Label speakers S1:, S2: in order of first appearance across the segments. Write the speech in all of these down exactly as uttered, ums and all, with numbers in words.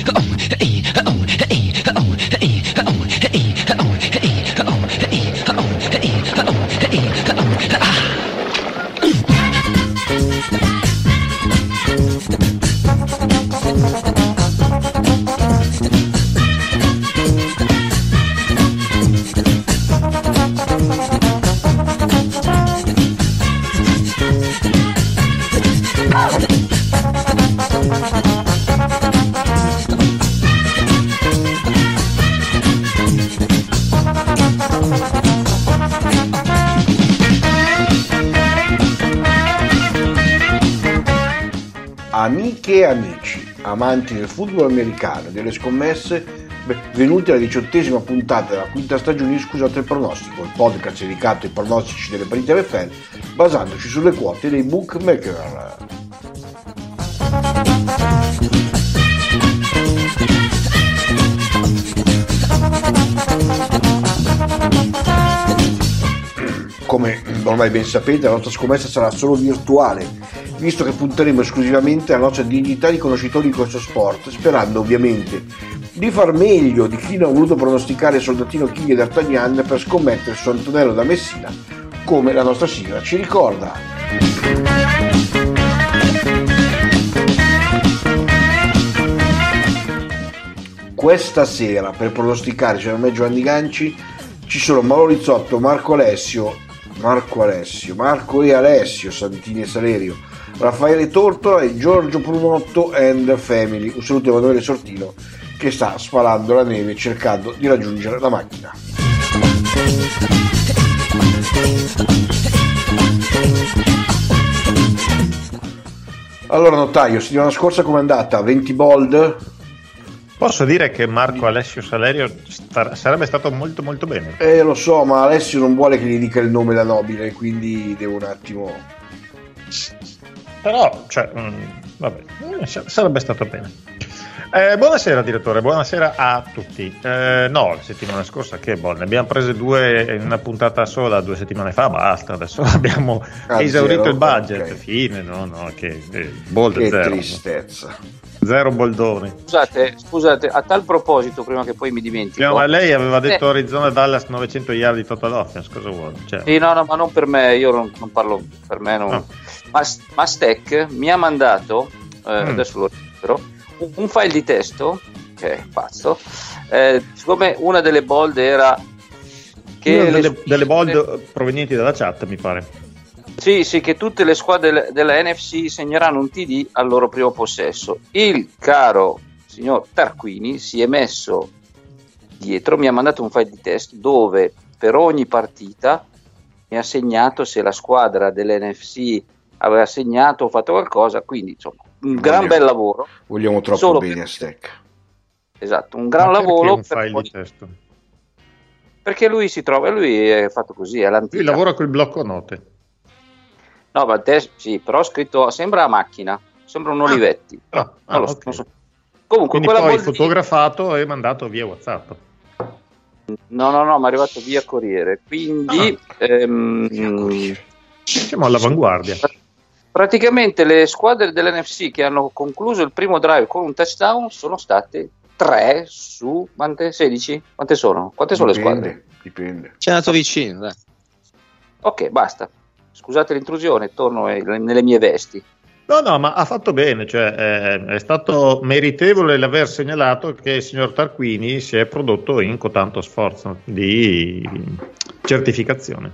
S1: Amiche e amici, amanti del football americano e delle scommesse, venuti alla diciottesima puntata della quinta stagione di Scusate il pronostico, il podcast dedicato ai pronostici delle partite N F L basandoci sulle quote dei bookmaker. Come ormai ben sapete, la nostra scommessa sarà solo virtuale, visto che punteremo esclusivamente alla nostra dignità di conoscitori di questo sport, sperando ovviamente di far meglio di chi non ha voluto pronosticare Soldatino King e D'Artagnan per scommettere su Antonello da Messina, come la nostra sigla ci ricorda. Questa sera per pronosticare c'è me Giovanni Ganci, ci sono Mauro Rizzotto, Marco Alessio, Marco Alessio, Marco e Alessio Santini e Salerio, Raffaele Tortora e Giorgio Prunotto and Family. Un saluto a Emanuele Sortino che sta spalando la neve cercando di raggiungere la macchina. Allora notaio, settimana scorsa com'è andata? venti bold?
S2: Posso dire che Marco Alessio Salerio star- sarebbe stato molto molto bene.
S1: Eh lo so, ma Alessio non vuole che gli dica il nome da nobile, quindi devo un attimo...
S2: Però, cioè, mh, vabbè, sarebbe stato bene. Eh, buonasera direttore, buonasera a tutti. Eh, no, la settimana scorsa che boh, ne abbiamo prese due in una puntata sola due settimane fa, basta, adesso abbiamo ah, esaurito zero, il budget, okay. Fine, no, no, che eh, bold
S1: che
S2: zero.
S1: Tristezza.
S2: Zero boldoni.
S3: Scusate, scusate, a tal proposito, prima che poi mi dimentico.
S2: No, ma lei aveva detto eh. Arizona Dallas novecento yard di total offense, cosa vuole? Cioè.
S3: Sì, no, no, ma non per me, io non, non parlo per me. Non... No. Ma, ma Stack mi ha mandato, eh, mm. adesso lo recupero, un, un file di testo, che è pazzo, eh, siccome una delle bold era... che
S2: delle,
S3: le...
S2: delle bold provenienti dalla chat, mi pare.
S3: Sì, sì, che tutte le squadre della N F C segneranno un T D al loro primo possesso. Il caro signor Tarquini si è messo dietro, mi ha mandato un file di test dove per ogni partita mi ha segnato se la squadra dell'N F C aveva segnato o fatto qualcosa, quindi insomma un gran vogliamo, bel lavoro.
S1: Vogliamo troppo
S3: Solo
S1: bene
S3: per...
S1: a Stack.
S3: Esatto, un gran
S2: Ma
S3: lavoro.
S2: Un file per... di testo?
S3: Perché lui si trova, lui è fatto così, è l'antica.
S2: Lui lavora col blocco note.
S3: No, ma te, sì, però ho scritto, sembra a macchina, sembra un Olivetti.
S2: Ah, ah,
S3: non lo,
S2: okay.
S3: non so. Comunque,
S2: quindi poi fotografato di... e mandato via WhatsApp.
S3: No, no, no, mi è arrivato via Corriere. Quindi ah. ehm,
S2: siamo all'avanguardia.
S3: Praticamente le squadre dell'N F C che hanno concluso il primo drive con un touchdown sono state tre su quante? sedici? Quante sono? Quante sono
S1: dipende,
S3: le squadre?
S1: Dipende.
S4: C'è andato vicino, dai.
S3: Ok, basta. Scusate l'intrusione, torno nelle mie vesti.
S2: No, no, ma ha fatto bene, cioè è, è stato meritevole l'aver segnalato che il signor Tarquini si è prodotto in cotanto sforzo di certificazione.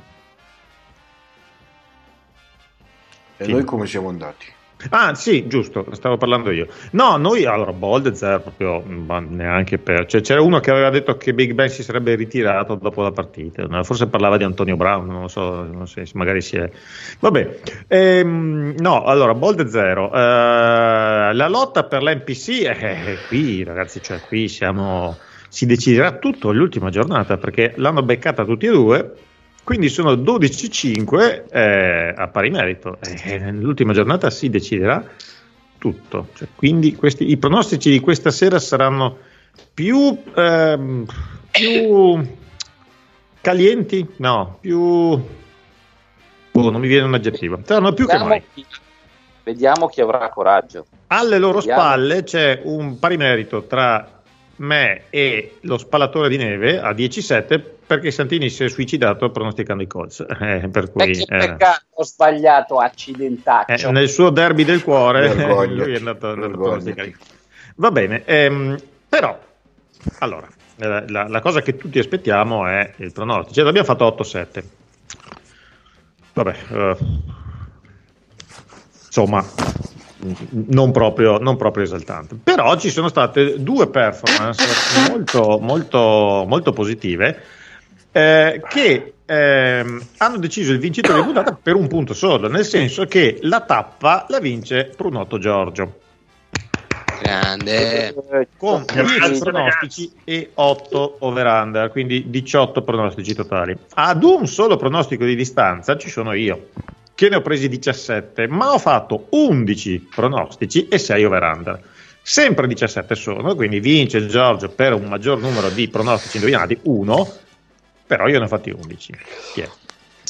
S1: E
S2: sì.
S1: Noi come siamo andati?
S2: Ah sì, giusto, stavo parlando io. No, noi allora bold zero proprio, ma neanche per, cioè c'era uno che aveva detto che Big Ben si sarebbe ritirato dopo la partita, forse parlava di Antonio Brown, non lo so, non so magari si è. Vabbè, ehm, no, allora bold zero. Eh, la lotta per l'N P C è qui, ragazzi, cioè qui siamo, si deciderà tutto l'ultima giornata perché l'hanno beccata tutti e due. Quindi sono dodici cinque eh, a pari merito. Eh, nell'ultima giornata si deciderà tutto. Cioè, quindi questi, i pronostici di questa sera saranno più, ehm, più calienti? No, più... Oh, non mi viene un aggettivo. Saranno più
S3: vediamo,
S2: che mai.
S3: vediamo chi avrà coraggio.
S2: Alle loro
S3: Vediamo.
S2: spalle c'è un pari merito tra me e lo spallatore di neve a dieci sette, perché Santini si è suicidato pronosticando i Colts. Eh, per cui,
S3: E che
S2: eh,
S3: peccato, ho sbagliato, accidentaccio.
S2: eh, nel suo derby del cuore
S1: Vergogna.
S2: lui è andato, è andato a
S1: Vergogna.
S2: pronosticare. Va bene, ehm, però allora eh, la, la cosa che tutti aspettiamo è il pronostico. Cioè, abbiamo fatto otto sette. Vabbè, eh, insomma, non proprio, non proprio esaltante. Però ci sono state due performance molto, molto, molto positive eh, che ehm, hanno deciso il vincitore di puntata per un punto solo, nel senso che la tappa la vince Prunotto Giorgio
S4: Grande.
S2: con
S5: Grazie,
S2: dieci pronostici
S5: ragazzi.
S2: e otto over-under, quindi diciotto pronostici totali. Ad un solo pronostico di distanza ci sono io, che ne ho presi diciassette, ma ho fatto undici pronostici e sei over-under. Sempre diciassette sono, quindi vince Giorgio per un maggior numero di pronostici indovinati, uno, però io ne ho fatti undici. Chi è?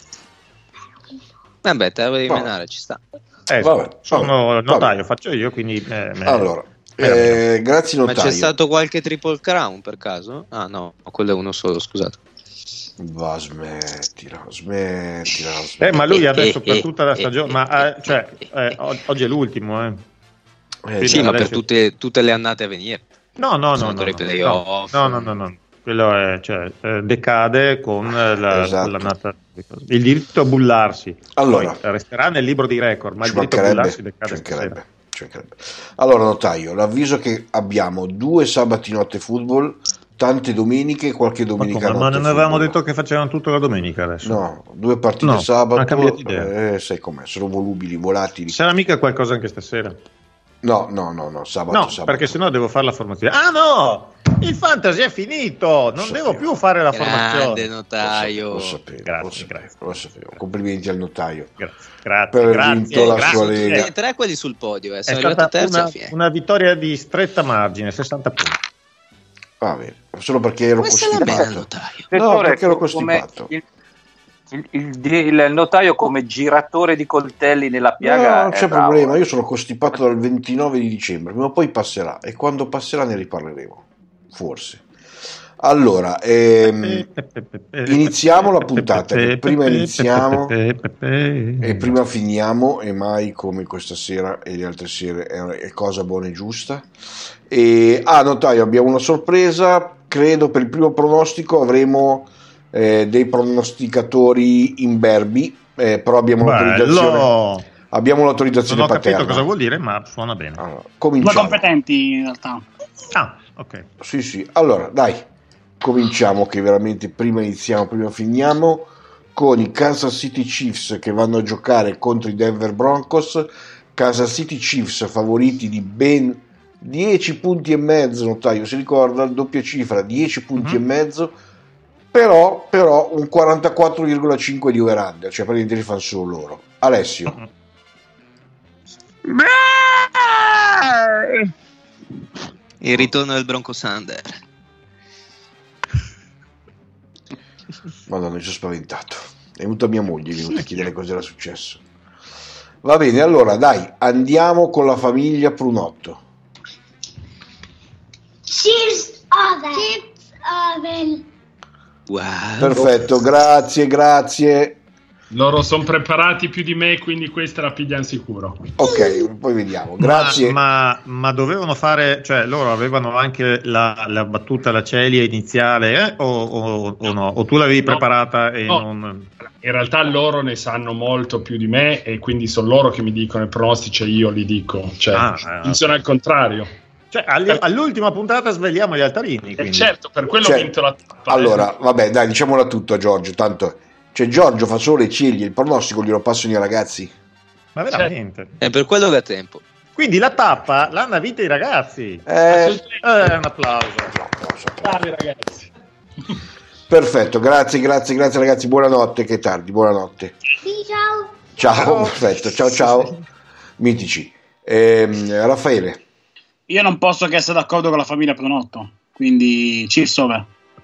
S4: Vabbè, te la devi
S1: No.
S4: menare, ci sta.
S2: Eh,
S1: Vabbè,
S2: sono
S1: vabbè,
S2: notaio,
S1: vabbè.
S2: faccio io, quindi... eh, me-
S1: Allora,
S2: me la vedo.
S1: eh, grazie
S4: Ma
S1: notaio.
S4: c'è stato qualche triple crown per caso? Ah no, quello è uno solo, scusate.
S1: Va, smettila, smettila,
S2: Eh,
S1: smettila.
S2: ma lui adesso
S4: eh,
S2: per
S4: eh,
S2: tutta la
S4: eh,
S2: stagione,
S4: eh,
S2: ma eh,
S4: eh,
S2: cioè,
S4: eh,
S2: eh,
S4: eh,
S2: o- oggi è l'ultimo, eh.
S1: Eh,
S2: Quindi
S4: Sì, ma per
S2: adesso-
S4: tutte, tutte le annate a venire.
S2: No, no, no,
S4: Sono
S2: no,
S4: i
S2: no,
S4: playoff.
S2: no, no, no, no. Quello è, cioè, eh, decade con eh, la,
S1: Esatto.
S2: con l'annata. Il diritto a bullarsi.
S1: Allora.
S2: Poi resterà nel libro di record, ma
S1: ci
S2: il diritto a
S1: mancherebbe,
S2: bullarsi
S1: ci
S2: decade
S1: mancherebbe,
S2: stasera.
S1: ci mancherebbe. Allora, notaio, l'avviso che abbiamo due sabati notte football, tante domeniche e qualche
S2: Ma,
S1: domenica
S2: come?
S1: notte
S2: Ma non avevamo
S1: football.
S2: detto che facevano tutto la domenica adesso?
S1: No, due partite
S2: No, ha
S1: sabato,
S2: cambiato idea.
S1: eh, sai com'è, sono volubili, volatili.
S2: Sarà mica qualcosa anche stasera?
S1: No, no, no, no, sabato,
S2: No,
S1: sabato.
S2: perché sennò devo fare la formazione. Ah no! Il fantasy è finito! Non
S1: Lo
S2: devo
S1: sapevo.
S2: più fare la
S4: Grande
S2: formazione.
S4: notaio.
S1: Lo sapevo,
S2: Grazie,
S1: lo sapevo,
S2: grazie.
S1: lo sapevo. Complimenti al notaio.
S2: Grazie, grazie,
S1: Per aver
S2: grazie,
S1: vinto la
S2: grazie.
S1: sua lega.
S4: Eh, tre quelli sul podio, eh.
S2: È
S4: Sono arrivato
S2: stata
S4: terzo
S2: una,
S4: alla fine.
S2: una vittoria di stretta margine, sessanta punti.
S1: Va bene, solo perché ero
S4: Come se la bene
S1: costipato.
S4: notaio?
S1: No, perché ero
S3: come
S1: costipato.
S3: il, il, il- il notaio come giratore di coltelli nella
S1: No,
S3: piaga.
S1: non
S3: è
S1: c'è
S3: bravo.
S1: problema, io sono costipato dal ventinove di dicembre, prima o poi passerà e quando passerà ne riparleremo, forse. Allora, ehm, iniziamo la puntata, che prima iniziamo e prima finiamo, e mai come questa sera e le altre sere è, è cosa buona e giusta. E, ah, notaio, abbiamo una sorpresa, credo per il primo pronostico avremo eh, dei pronosticatori imberbi, eh, però abbiamo l'autorizzazione,
S2: Bello!
S1: abbiamo l'autorizzazione
S2: Non ho capito
S1: paterna.
S2: cosa vuol dire, ma suona bene.
S1: Allora,
S5: Due
S1: cominciamo.
S5: competenti in realtà.
S2: Ah, ok.
S1: Sì, sì. Allora, dai, cominciamo che veramente prima iniziamo, prima finiamo con i Kansas City Chiefs che vanno a giocare contro i Denver Broncos. Kansas City Chiefs favoriti di ben dieci punti e mezzo, notaio, si ricorda, doppia cifra, dieci punti
S2: Mhm.
S1: e mezzo, però, però un quarantaquattro virgola cinque di over-under, cioè praticamente li fanno solo loro. Alessio.
S4: Il ritorno del Bronco Sander.
S1: Madonna, mi sono spaventato. È venuta mia moglie, è venuta a chiedere cosa era successo. Va bene, allora dai, andiamo con la famiglia Prunotto.
S6: Chiefs Oven. Chiefs Oven.
S4: Wow.
S1: Perfetto, grazie, grazie.
S5: Loro sono preparati più di me, quindi questa la pigliano sicuro.
S1: Ok, poi vediamo. Grazie.
S2: Ma, ma, ma dovevano fare, cioè loro avevano anche la, la battuta, la celia iniziale, eh? o, o, o no? O tu l'avevi
S5: No.
S2: preparata e
S5: No.
S2: non...
S5: In realtà loro ne sanno molto più di me e quindi sono loro che mi dicono i pronostici e io li dico. Cioè,
S2: Ah, ah,
S5: funziona al contrario.
S2: Cioè, all- all'ultima puntata svegliamo gli altarini.
S5: E
S2: Quindi.
S5: certo, per quello
S1: Cioè,
S5: ho vinto la tappa.
S1: Allora,
S5: eh.
S1: vabbè, dai, diciamola tutto a Giorgio, tanto cioè Giorgio fa solo le ciglia, il pronostico glielo passano i ragazzi.
S2: Ma veramente.
S4: È per quello che ha tempo.
S2: Quindi la tappa l'hanno vinta i ragazzi.
S1: Eh,
S2: Eh, un applauso.
S5: Bravi ragazzi.
S1: perfetto, grazie, grazie, grazie ragazzi, buonanotte, che è tardi, buonanotte.
S6: Sì, ciao.
S1: Ciao,
S2: Ciao.
S1: perfetto, ciao ciao, mitici. Ehm, Raffaele.
S5: Io non posso che essere d'accordo con la famiglia Pronotto, quindi Chiefs over.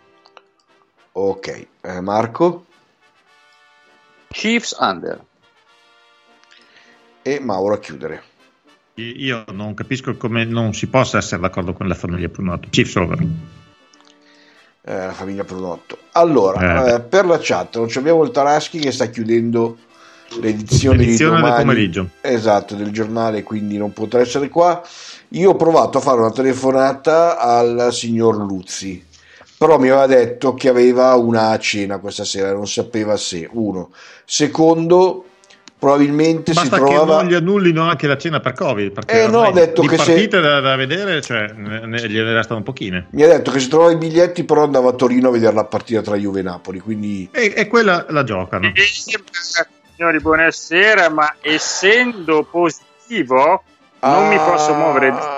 S1: Ok, eh, Marco.
S3: Chiefs under.
S1: e Mauro a chiudere.
S2: Io non capisco come non si possa essere d'accordo con la famiglia Prunotto. Chiefs over.
S1: Eh, la famiglia Prunotto. Allora,
S2: eh.
S1: Eh, per la chat non abbiamo il Taraschi che sta chiudendo l'edizione,
S2: l'edizione
S1: di domani,
S2: del pomeriggio.
S1: Esatto, del giornale, quindi non potrà essere qua. Io ho provato a fare una telefonata al signor Luzzi, però mi aveva detto che aveva una cena questa sera, non sapeva se, uno. Secondo, probabilmente
S2: basta
S1: si trovava...
S2: che non gli annullino anche la cena per Covid, perché
S1: eh, no, ho detto
S2: di
S1: che
S2: partite
S1: se...
S2: da, da vedere, cioè, ne, ne, gliene restano pochine.
S1: Mi ha detto che se trovava i biglietti però andava a Torino a vedere la partita tra Juve e Napoli, quindi...
S2: E, e quella la giocano.
S7: E, signori, buonasera, ma essendo positivo non
S1: ah...
S7: mi posso muovere.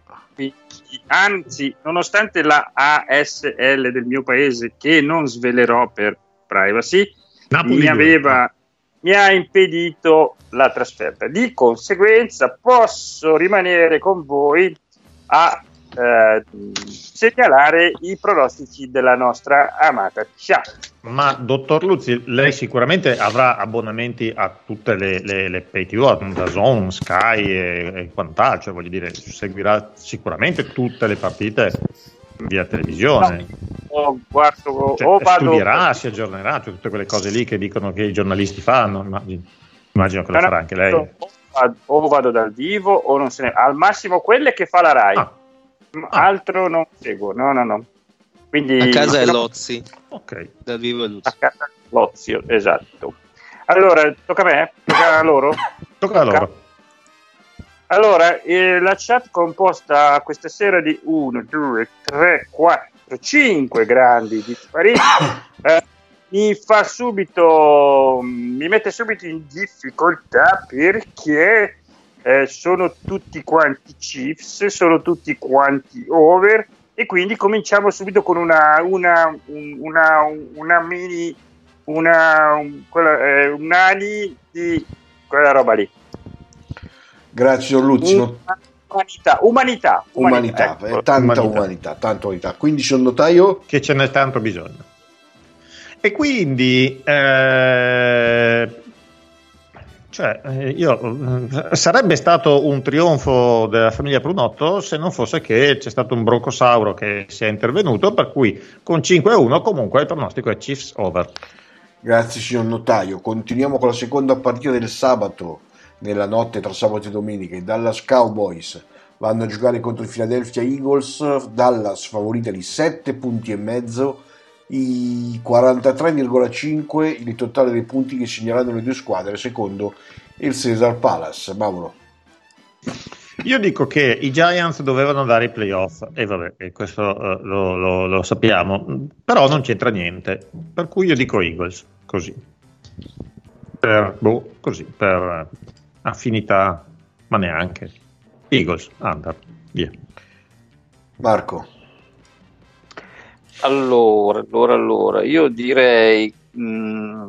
S7: Anzi, nonostante la A S L del mio paese, che non svelerò per privacy,
S2: Napoli
S7: mi
S2: due.
S7: aveva mi ha impedito la trasferta. Di conseguenza posso rimanere con voi a eh, segnalare i pronostici della nostra amata chat.
S2: Ma dottor Luzzi, lei sicuramente avrà abbonamenti a tutte le, le, le pay T V, da Zone, Sky e, e quant'altro, voglio dire, seguirà sicuramente tutte le partite via televisione.
S7: No, o guardo,
S2: cioè,
S7: o vado,
S2: studierà, si aggiornerà, cioè, tutte quelle cose lì che dicono che i giornalisti fanno, immagino, immagino che lo farà anche lei.
S7: O vado, o vado dal vivo o non se ne... al massimo quelle che fa la Rai.
S2: Ah.
S7: Altro non seguo, no no no. Quindi
S4: a casa è Lozzi,
S2: ok,
S4: dal vivo è Luzzi.
S7: A casa Lozio, esatto. Allora, tocca a me? Tocca a loro?
S2: Tocca a loro.
S7: Allora, eh, la chat composta questa sera di uno, due, tre, quattro, cinque grandi dispariti eh, mi fa subito, mi mette subito in difficoltà perché eh, sono tutti quanti Chiefs, sono tutti quanti over e quindi cominciamo subito con una una una, una mini una quella, eh, un'ali di quella roba lì.
S1: Grazie Don Luzzi.
S7: Umanità, umanità,
S1: umanità, umanità
S7: ecco.
S1: eh, tanta
S2: umanità.
S1: umanità, tanta umanità. Quindi c'è un notaio
S2: che ce n'è tanto bisogno. E quindi eh, cioè io sarebbe stato un trionfo della famiglia Prunotto se non fosse che c'è stato un broncosauro che si è intervenuto, per cui con cinque a uno comunque il pronostico è Chiefs over.
S1: Grazie signor notaio. Continuiamo con la seconda partita del sabato, nella notte tra sabato e domenica. I Dallas Cowboys vanno a giocare contro i Philadelphia Eagles. Dallas favorita di sette punti e mezzo, i quarantatré virgola cinque il totale dei punti che segneranno le due squadre secondo il Caesar Palace. Mauro.
S2: Io dico che i Giants dovevano dare i playoff e vabbè, e questo uh, lo, lo, lo sappiamo, però non c'entra niente, per cui io dico Eagles, così per, boh, così per uh, affinità, ma neanche Eagles, under, via.
S1: Marco.
S3: Allora, allora, allora, io direi mm,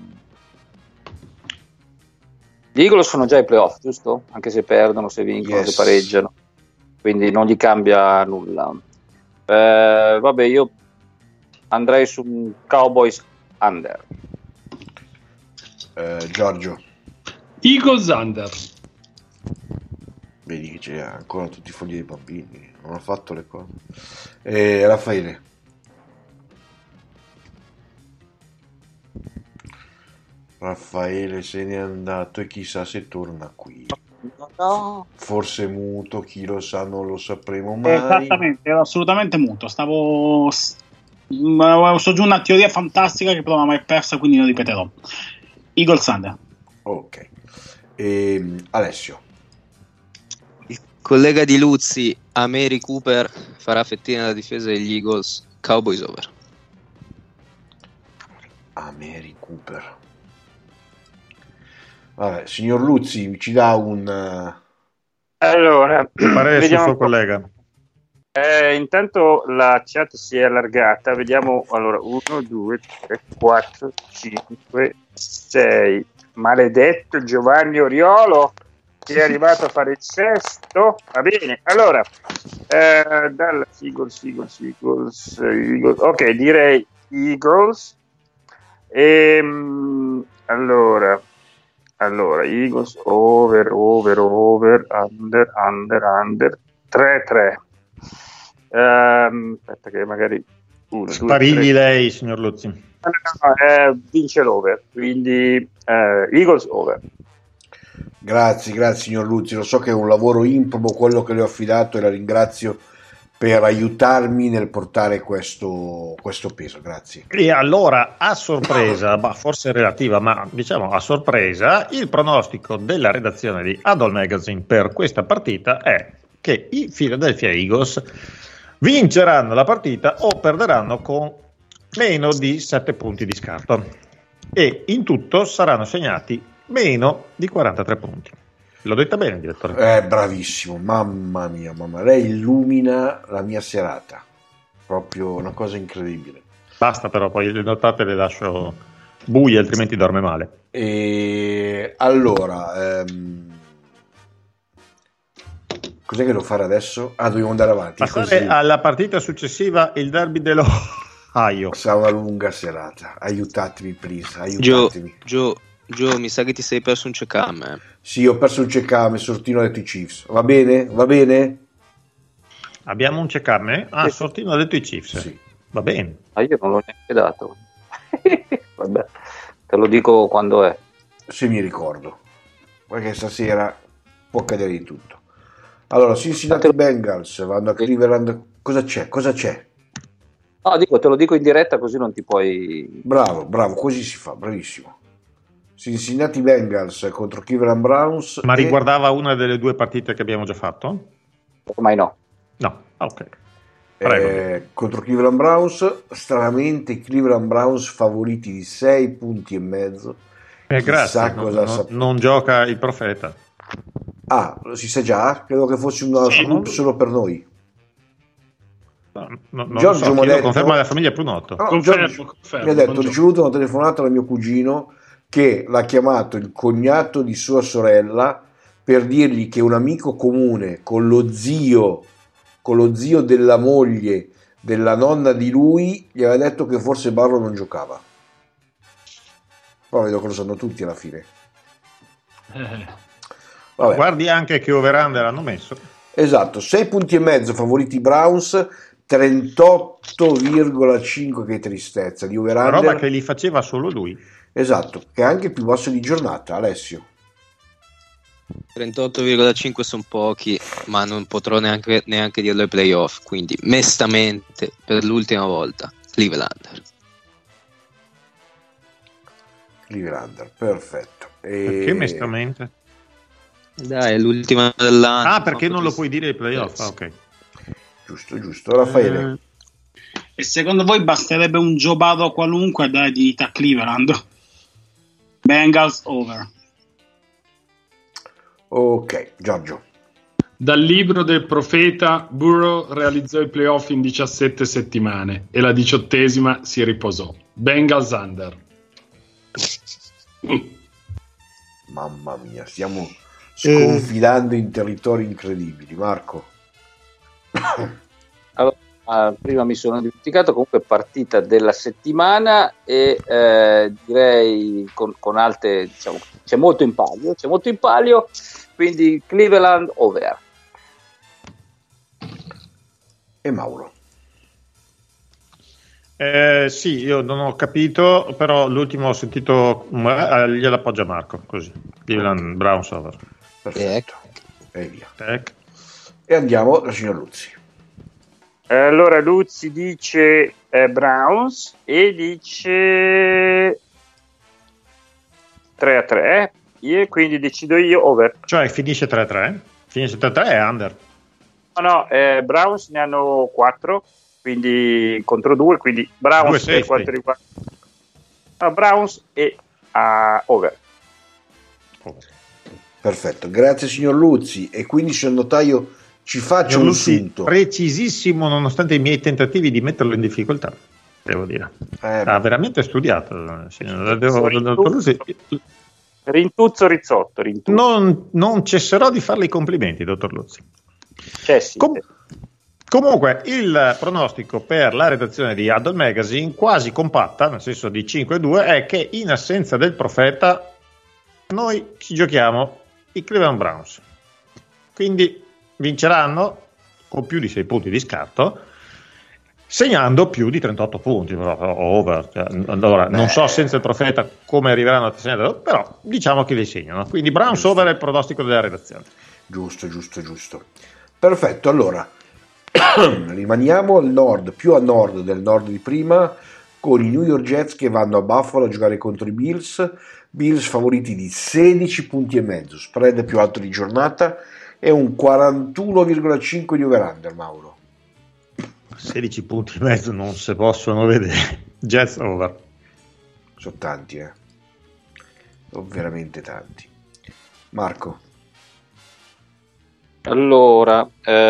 S3: gli Eagles sono già ai playoff, giusto? Anche se perdono, se vincono,
S1: Yes.
S3: se pareggiano, quindi non gli cambia nulla. Eh, vabbè, io andrei su un Cowboys under.
S1: Eh, Giorgio.
S5: Eagles under.
S1: Vedi che c'è ancora tutti i fogli dei bambini, non ha fatto le cose. Eh, Raffaele. Raffaele se n'è andato e chissà se torna qui.
S3: No.
S1: Forse muto, chi lo sa, non lo sapremo mai.
S8: Esattamente, ero assolutamente muto. Stavo. Avevo so giù una teoria fantastica che però non ho mai persa, quindi non ripeterò. Eagles under.
S1: Ok. E, Alessio.
S4: Il collega di Luzzi, Ameri Cooper, farà fettina la difesa degli Eagles. Cowboys over.
S1: Ameri Cooper. Vabbè, signor Luzzi ci dà un
S7: Allora,
S2: Parere sul
S7: vediamo
S2: suo
S7: un po'.
S2: collega.
S7: Eh, intanto la chat si è allargata, vediamo. Allora, uno, due, tre, quattro, cinque, sei. Maledetto Giovanni Oriolo che è arrivato a fare il sesto. Va bene, allora eh, dalla Eagles, Eagles, Eagles, Eagles. Ok, direi Eagles. Ehm, allora allora Eagles over, over, over, under, under, under, tre tre. Um, aspetta che magari uno,
S2: Sparigli
S7: due, tre.
S2: lei, signor Luzzi.
S7: No, no, eh, vince l'over, quindi eh, Eagles over.
S1: Grazie, grazie signor Luzzi, lo so che è un lavoro improbo quello che le ho affidato e la ringrazio per aiutarmi nel portare questo, questo peso, grazie.
S2: E allora, a sorpresa, bah, forse relativa, ma diciamo a sorpresa, il pronostico della redazione di Adol Magazine per questa partita è che i Philadelphia Eagles vinceranno la partita o perderanno con meno di sette punti di scarto e in tutto saranno segnati meno di quarantatré punti. L'ho detta bene, direttore?
S1: Eh, bravissimo, mamma mia, mamma, lei illumina la mia serata, proprio una cosa incredibile.
S2: Basta però, poi le notate le lascio buie, altrimenti dorme male.
S1: E allora, ehm... cos'è che devo fare adesso? Ah, dobbiamo andare avanti.
S2: Passare
S1: così.
S2: alla partita successiva, il derby dell'Ohio.
S1: Sarà una lunga serata, aiutatemi please, aiutatemi.
S4: Gio, Gio, Gio, mi sa che ti sei perso un check-up, eh.
S1: Sì, ho perso un check-up, Sortino ha detto i Chiefs. Va bene? Va bene?
S2: Abbiamo un check-up? Ah, Sortino ha detto i Chiefs.
S1: Sì.
S2: Va bene.
S3: Ma io non l'ho neanche dato. Vabbè, te lo dico quando è.
S1: Se mi ricordo. Perché stasera può accadere di tutto. Allora, Cincinnati Bengals vanno a Cleveland. Cosa c'è? Cosa c'è?
S3: No, dico, te lo dico in diretta così non ti puoi...
S1: Bravo, bravo, così si fa, bravissimo. Cincinnati Bengals contro Cleveland Browns.
S2: Ma
S1: e...
S2: riguardava una delle due partite che abbiamo già fatto?
S3: Ormai no.
S2: No, ok. Prego.
S1: Eh, contro Cleveland Browns, stranamente Cleveland Browns favoriti di sei punti e mezzo.
S2: Eh, grazie, non,
S1: cosa
S2: non,
S1: sap-
S2: non gioca il profeta.
S1: Ah, lo si sa già? Credo che fosse un
S2: Sì,
S1: scoop
S2: non-
S1: solo per noi.
S2: No, no, non
S1: Giorgio
S2: lo so,
S1: m'ha
S2: chiedo
S1: detto-
S2: conferma della famiglia Prunotto.
S1: No,
S5: Confermo,
S1: Giorgio
S5: confermo,
S1: mi ha detto, ho
S5: buongiorno.
S1: ricevuto una telefonata da mio cugino che l'ha chiamato il cognato di sua sorella per dirgli che un amico comune con lo zio, con lo zio della moglie della nonna di lui, gli aveva detto che forse Barro non giocava. Poi vedo che lo sanno tutti alla fine.
S5: Eh,
S1: Vabbè.
S2: Guardi anche che over-under hanno messo.
S1: Esatto, sei punti e mezzo favoriti Browns, trentotto virgola cinque, che tristezza di
S2: Una
S1: over-under.
S2: roba che li faceva solo lui.
S1: Esatto, che è anche il più basso di giornata, Alessio.
S4: trentotto virgola cinque sono pochi, ma non potrò neanche, neanche dirlo ai playoff, quindi mestamente per l'ultima volta Cleveland.
S1: Cleveland, perfetto. E...
S2: Perché mestamente?
S4: Dai, è l'ultima dell'anno.
S2: Ah, perché non lo puoi dire ai playoff? Ah, ok.
S1: Giusto, giusto. Raffaele.
S8: E secondo voi basterebbe un Joe Burrow qualunque a dare dignità a Cleveland? Bengals over.
S1: Ok, Giorgio.
S5: Dal libro del profeta, Burrow realizzò i playoff in diciassette settimane e la diciottesima si riposò. Bengals under.
S1: Mamma mia, stiamo sconfilando in territori incredibili. Marco.
S3: Allora, ah, prima mi sono dimenticato, comunque partita della settimana e eh, direi con, con alte, diciamo, c'è molto in palio, c'è molto in palio, quindi Cleveland over.
S1: E Mauro.
S2: Eh, sì, io non ho capito, però l'ultimo ho sentito, eh, glielo appoggia Marco, così. Cleveland Browns over.
S1: Perfetto. E via.
S2: Ec.
S1: E andiamo dal signor Luzzi.
S7: Allora Luzzi dice eh, Browns e dice tre a tre e quindi decido io over.
S2: Cioè finisce tre a tre? Finisce tre a tre e under.
S7: No, no, eh, Browns ne hanno quattro, quindi contro due, quindi Browns
S2: Due
S7: per
S2: safety.
S7: quanto riguarda no, Browns e uh, over.
S1: Perfetto, grazie signor Luzzi. E quindi, signor notaio, ci faccia un
S2: Luzzi,
S1: sunto.
S2: precisissimo, nonostante i miei tentativi di metterlo in difficoltà, devo dire.
S1: Eh,
S2: Ha veramente studiato. signor- devo- dottor Luzzi,
S7: Rintuzzo Rizzotto, Rintuzzo.
S2: non, non cesserò di farle i complimenti, dottor Luzzi.
S7: C'è sì.
S2: Com- comunque, il pronostico per la redazione di Adult Magazine, quasi compatta, nel senso di cinque a due, è che in assenza del profeta noi ci giochiamo i Cleveland Browns, quindi vinceranno con più di sei punti di scarto, segnando più di trentotto punti, però, over. Cioè, allora, Beh. non so senza il profeta come arriveranno a segnare, però diciamo che li segnano. Quindi Browns giusto. Over è il pronostico della redazione.
S1: Giusto, giusto, giusto. Perfetto, allora rimaniamo al nord, più a nord del nord di prima, con i New York Jets che vanno a Buffalo a giocare contro i Bills. Bills favoriti di sedici punti e mezzo, spread più alto di giornata e un quarantuno virgola cinque di over-under, Mauro.
S2: sedici punti e mezzo non si possono vedere. Jets over.
S1: Sono tanti, eh. Sono veramente tanti. Marco.
S3: Allora,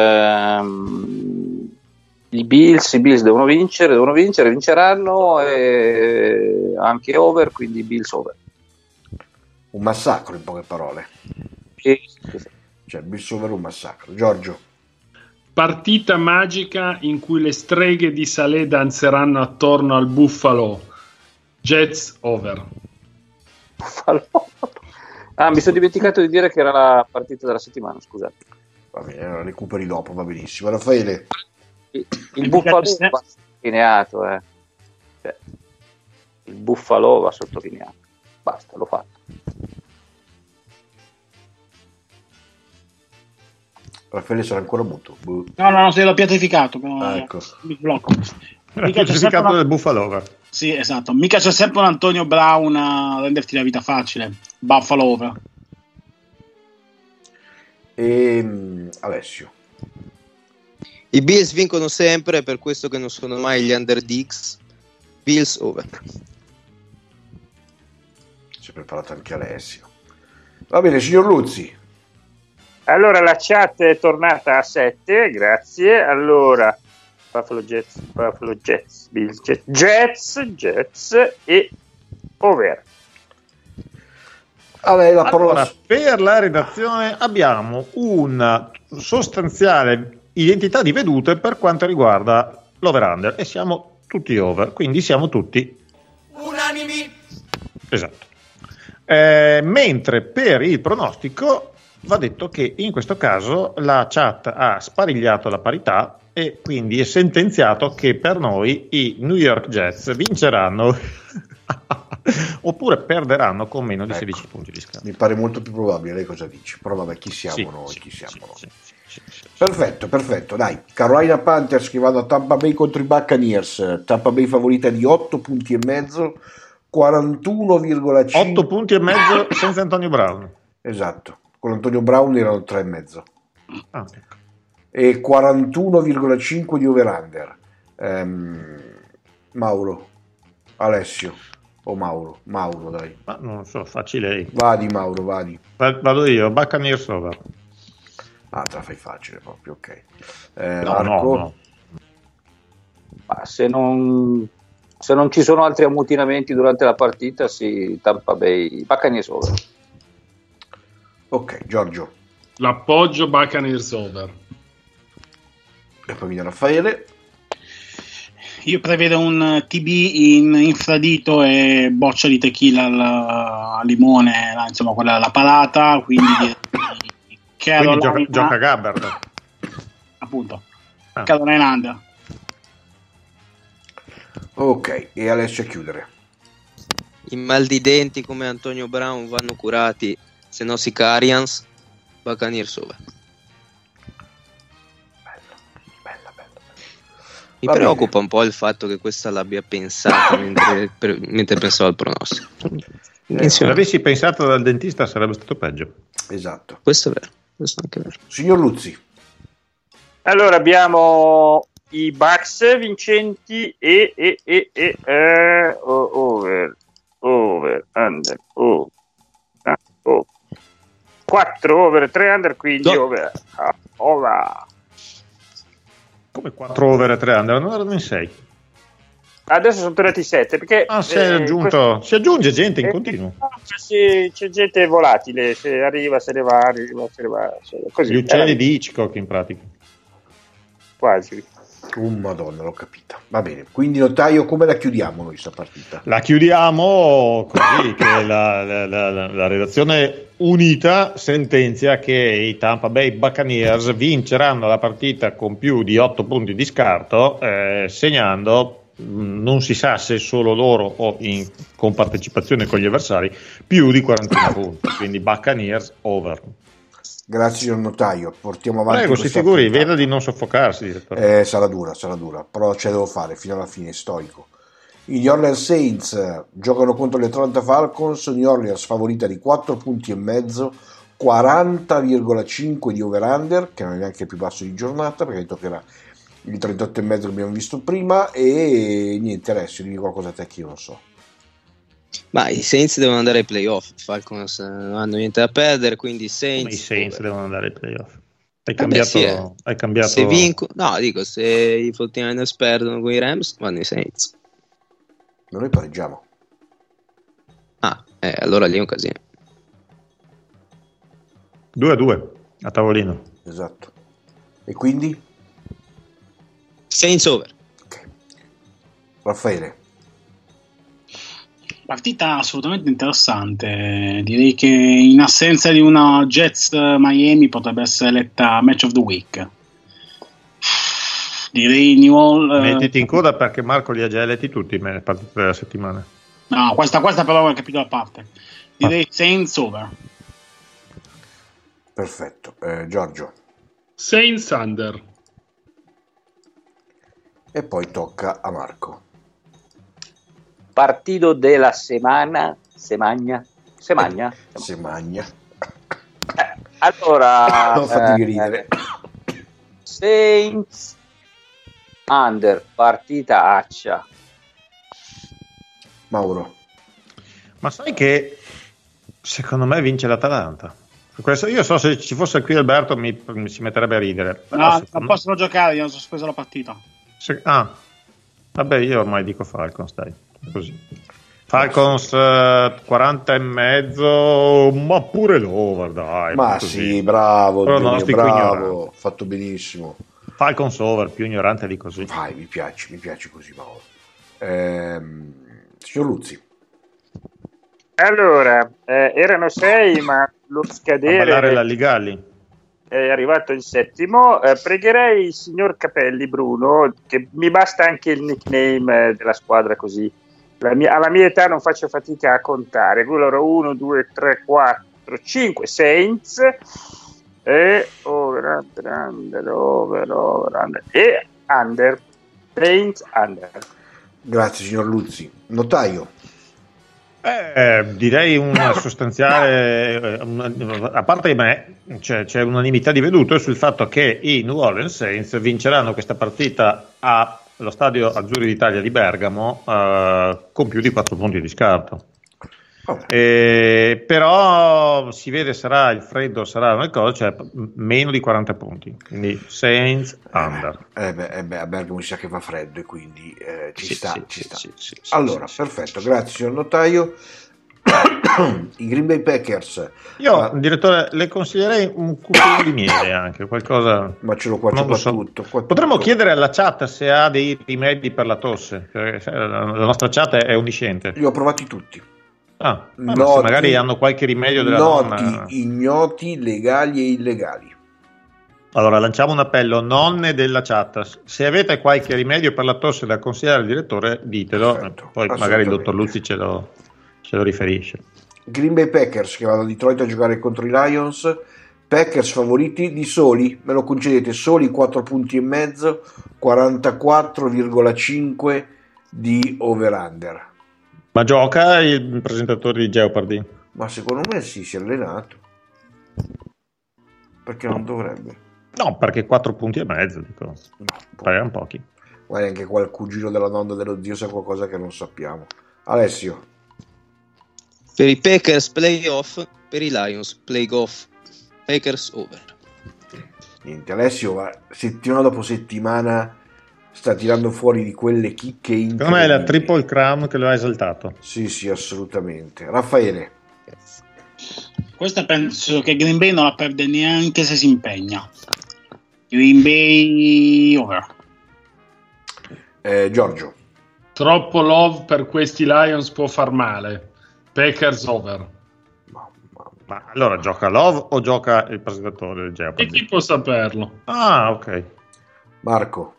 S3: ehm, i Bills, i Bills devono vincere, devono vincere, vinceranno, e anche over, quindi Bills over.
S1: Un massacro, in poche parole.
S3: Sì, sì, sì.
S1: Cioè, Bills over un massacro. Giorgio.
S5: Partita magica in cui le streghe di Salé danzeranno attorno al Buffalo. Jets over.
S3: Buffalo. Ah, mi sono dimenticato di dire che era la partita della settimana, scusate.
S1: Va bene, la recuperi dopo, va benissimo. Raffaele.
S3: Il, il Buffalo va sottolineato, eh. Cioè, il Buffalo va sottolineato. Basta, l'ho fatto.
S1: Raffaele sarà ancora muto. Buh.
S8: No, no, no, se l'ho pietrificato. Però
S1: ah, ecco.
S8: Mi blocco.
S2: Era pietrificato una... del Buffalo over.
S8: Sì, esatto. Mica c'è sempre un Antonio Brown a renderti la vita facile. Buffalo over.
S1: E Alessio.
S4: I Bills vincono sempre, per questo che non sono mai gli underdogs. Bills over.
S1: Si è preparato anche Alessio. Va bene, signor Luzzi.
S7: Allora la chat è tornata a sette, grazie. Allora Buffalo Jets, Buffalo Jets, Bills Jets, Jets, Jets e over.
S1: Allora, la parola...
S2: allora, per la redazione abbiamo una sostanziale identità di vedute per quanto riguarda l'over-under e siamo tutti over, quindi siamo tutti
S9: unanimi.
S2: Esatto. Eh, mentre per il pronostico va detto che in questo caso la chat ha sparigliato la parità e quindi è sentenziato che per noi i New York Jets vinceranno oppure perderanno con meno di ecco, sedici punti di scarto.
S1: Mi pare molto più probabile. Lei cosa dice? Però vabbè, chi siamo
S2: sì,
S1: noi?
S2: Sì,
S1: chi siamo
S2: sì,
S1: noi?
S2: Sì, sì, sì,
S1: perfetto, perfetto. Dai, Carolina Panthers che vanno a Tampa Bay contro i Buccaneers. Tampa Bay favorita di otto punti e mezzo, quarantuno virgola cinque.
S2: otto punti e mezzo senza Antonio Brown.
S1: Esatto. Con Antonio Brown erano tre e mezzo.
S2: Ah, ecco.
S1: E quarantuno virgola cinque di over-under. Ehm, Mauro, Alessio o Mauro? Mauro, dai.
S2: Ma non so, facci lei.
S1: Vadi Mauro, vadi.
S2: Vado io, Buccaneers over.
S1: Ah, te la fai facile proprio, ok. Eh,
S2: no,
S1: Marco?
S2: no, no.
S3: Ma se non, se non ci sono altri ammutinamenti durante la partita, sì, Tampa Bay, Buccaneers over.
S1: Ok, Giorgio.
S5: L'appoggio Buccaneers over.
S1: E poi viene Raffaele.
S8: Io prevedo un T B in infradito e boccia di tequila al, al limone, la, insomma quella la palata, quindi,
S2: quindi gioca, gioca Gabbard.
S8: Appunto.
S2: Ah.
S8: Carolina under.
S1: Ok, e Alessio a chiudere.
S4: I mal di denti come Antonio Brown vanno curati, se no Sicarians, Buccaneers over. Mi Va preoccupa bene. Un po' il fatto che questa l'abbia pensata mentre, per, mentre pensavo al pronostico.
S2: Eh, se l'avessi pensato dal dentista sarebbe stato peggio.
S1: Esatto.
S4: Questo è vero, questo è anche vero.
S1: Signor Luzzi.
S7: Allora abbiamo i Bucks vincenti e, e, e, e eh, over, over, under, over, over. quattro over, tre under, quindi no. over, over.
S2: Come quattro over e tre under? Non erano in sei.
S7: Adesso sono tornati sette perché
S2: ah, si, è eh, aggiunto, questo... si aggiunge gente in eh, continuo.
S7: C'è, c'è gente volatile, se arriva, se ne va, arriva, se ne va. Così.
S2: Gli uccelli eh, di Hitchcock in pratica.
S7: Quasi.
S1: Oh madonna, l'ho capita. Va bene, quindi notaio, come la chiudiamo noi sta partita?
S2: La chiudiamo così che la, la, la, la redazione unita sentenzia che i Tampa Bay Buccaneers vinceranno la partita con più di otto punti di scarto, eh, segnando, mh, non si sa se solo loro o in compartecipazione con gli avversari, più di quarantuno punti, quindi Buccaneers over.
S1: Grazie signor notaio, portiamo avanti.
S2: Prego, si figuri, veda di non soffocarsi, direttore.
S1: Eh, sarà dura, sarà dura, però ce la devo fare fino alla fine, stoico. I New Orleans Saints giocano contro le Atlanta Falcons. New Orleans favorita di quattro punti e mezzo, quaranta virgola cinque di over-under, che non è neanche il più basso di giornata, perché toccherà il trentotto e mezzo che abbiamo visto prima. E niente, Alessio, dimmi qualcosa a te che io non so.
S4: Ma i Saints devono andare ai playoff, Falcons non hanno niente da perdere, quindi i Saints,
S2: i Saints devono andare ai playoff. Hai
S4: Vabbè,
S2: cambiato,
S4: sì, eh.
S2: hai cambiato...
S4: Se vinco, no, dico, se i quarantanovers perdono con i Rams, vanno i Saints.
S1: Ma noi pareggiamo.
S4: Ah, eh, allora lì è un casino.
S2: due a due a tavolino.
S1: Esatto. E quindi?
S4: Saints over.
S1: Okay. Raffaele.
S8: Partita assolutamente interessante, direi che in assenza di una Jets Miami potrebbe essere eletta Match of the Week. Direi New Orleans.
S2: Mettiti in coda perché Marco li ha già eletti tutti nelle partite della settimana.
S8: No, questa, questa però è un capitolo a parte. Direi ah. Saints over.
S1: Perfetto. Eh, Giorgio.
S5: Saints under.
S1: E poi tocca a Marco.
S3: Partito della semana, semagna, semagna,
S1: eh, semagna.
S3: Eh, allora,
S1: non fatti
S3: eh,
S1: ridere.
S3: Saints under, partita accia.
S1: Mauro.
S2: Ma sai che secondo me vince l'Atalanta? Questo, io so, se ci fosse qui Alberto mi, mi si metterebbe a ridere.
S8: No, secondo... non possono giocare, gli hanno sospeso la partita.
S2: Se, ah, vabbè, io ormai dico Falcons, dai. Così. Falcons eh, quaranta e mezzo, ma pure l'over, dai.
S1: Ma
S2: così.
S1: Sì, bravo, Dio, bravo, fatto benissimo.
S2: Falcons over, più ignorante di così.
S1: Vai, mi piace, mi piace così, Mauro. Ehm, signor Luzzi.
S7: Allora, eh, erano sei, ma lo scadere
S2: la Ligalli
S7: è arrivato in settimo. Eh, pregherei il signor Capelli Bruno, che mi basta anche il nickname della squadra, così la mia, alla mia età non faccio fatica a contare. Allora uno, due, tre, quattro, cinque Saints e over, under, over, over, under e under Saints under.
S1: Grazie signor Luzzi. Notaio.
S2: Eh, direi una sostanziale, una, a parte me, c'è, c'è unanimità di vedute sul fatto che i New Orleans Saints vinceranno questa partita allo Stadio Azzurri d'Italia di Bergamo eh, con più di quattro punti di scarto. Oh. Eh, però si vede, sarà il freddo, sarà una cosa, cioè meno di quaranta punti, quindi Saints under.
S1: Eh, eh beh, eh beh, a Bergamo si sa che fa freddo e quindi eh, ci
S2: sì,
S1: sta,
S2: sì,
S1: ci
S2: sì,
S1: sta.
S2: Sì, sì, sì,
S1: allora,
S2: sì,
S1: perfetto,
S2: sì,
S1: grazie signor Notaio. I Green Bay Packers.
S2: Io,
S1: uh,
S2: direttore, le consiglierei un cucchiaino di miele anche, qualcosa.
S1: Ma ce l'ho qua,
S2: non
S1: qua
S2: so.
S1: tutto, qua
S2: Potremmo
S1: tutto.
S2: chiedere alla chat se ha dei rimedi per la tosse. La nostra chat è onnisciente.
S1: Li ho provati tutti.
S2: Ah,
S1: noti,
S2: se magari hanno qualche rimedio della
S1: noti,
S2: nonna.
S1: ignoti, legali e illegali.
S2: Allora lanciamo un appello, nonne della chat, se avete qualche rimedio per la tosse da consigliare al direttore ditelo. Perfetto, poi magari il dottor Luzzi ce lo, ce lo riferisce.
S1: Green Bay Packers che vanno a Detroit a giocare contro i Lions. Packers favoriti di soli, me lo concedete, soli quattro punti e mezzo, quarantaquattro virgola cinque di over-under.
S2: Ma gioca il presentatore di Jeopardy?
S1: Ma secondo me sì, si è allenato. Perché non dovrebbe?
S2: No, perché quattro punti e mezzo, dico. No, pagano pochi.
S1: Guarda, anche qua il cugino della nonna dello zio sa qualcosa che non sappiamo. Alessio.
S4: Per i Packers playoff, per i Lions playoff. Packers over.
S1: Niente, Alessio va settimana dopo settimana sta tirando fuori di quelle chicche incredibili.
S2: Secondo me è la Triple Crown che lo ha esaltato.
S1: Sì, sì, assolutamente. Raffaele.
S8: Questa penso che Green Bay non la perde neanche se si impegna. Green Bay over.
S1: Eh, Giorgio.
S5: Troppo love per questi Lions può far male. Packers over.
S2: Ma allora gioca Love o gioca il presentatore del Jeopardy?
S5: E chi può saperlo?
S2: Ah, ok.
S1: Marco.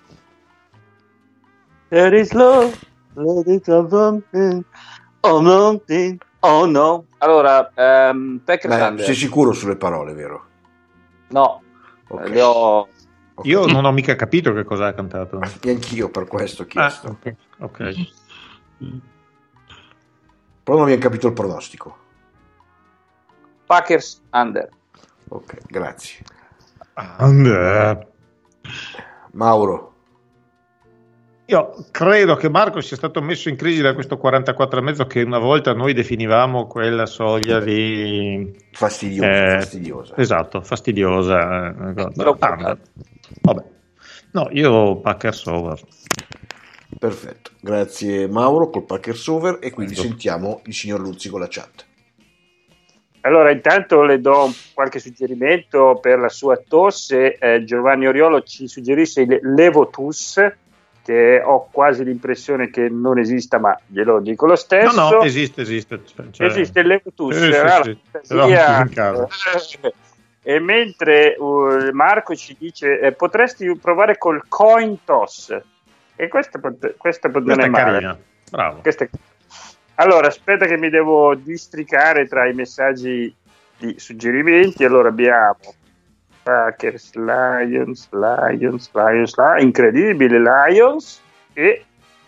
S3: There is love, let it something, oh nothing, oh no. Allora, um, Packers
S1: Beh,
S3: under.
S1: sei sicuro sulle parole, vero?
S3: No,
S1: Ok.
S3: le ho...
S1: Ok.
S2: Io non ho mica capito che cosa ha cantato.
S1: Neanch'io per questo ho
S2: Ah,
S1: chiesto.
S2: ok. Ok.
S1: Però non abbiamo capito il pronostico.
S3: Packers under.
S1: Ok, grazie.
S2: Under.
S1: Mauro.
S2: Io credo che Marco sia stato messo in crisi da questo quarantaquattro e mezzo che una volta noi definivamo quella soglia di
S1: Fastidiosa,
S2: eh,
S1: fastidiosa.
S2: Esatto, fastidiosa. eh,
S3: Però-
S2: ah, vabbè. No, io Packers over.
S1: Perfetto, grazie Mauro col Packers over e quindi
S2: Ecco.
S1: sentiamo il signor Luzzi con la chat.
S7: Allora, intanto le do qualche suggerimento per la sua tosse. Eh, Giovanni Oriolo ci suggerisce il Levotus, che ho quasi l'impressione che non esista, ma glielo dico lo stesso.
S2: No, no, esiste, esiste. Cioè,
S7: Esiste il Levotus.
S2: Sì, sì,
S7: allora,
S2: sì.
S7: fantasia,
S2: Però in casa.
S7: eh, e mentre uh, Marco ci dice eh, potresti provare col coin toss, e questa, pot- questa pot- non
S2: Questa
S7: è
S2: è
S7: male.
S2: carina. Bravo.
S7: Questa è- Allora, aspetta che mi devo districare tra i messaggi di suggerimenti. Allora abbiamo Packers, Lions, Lions, Lions, Lions, incredibile Lions e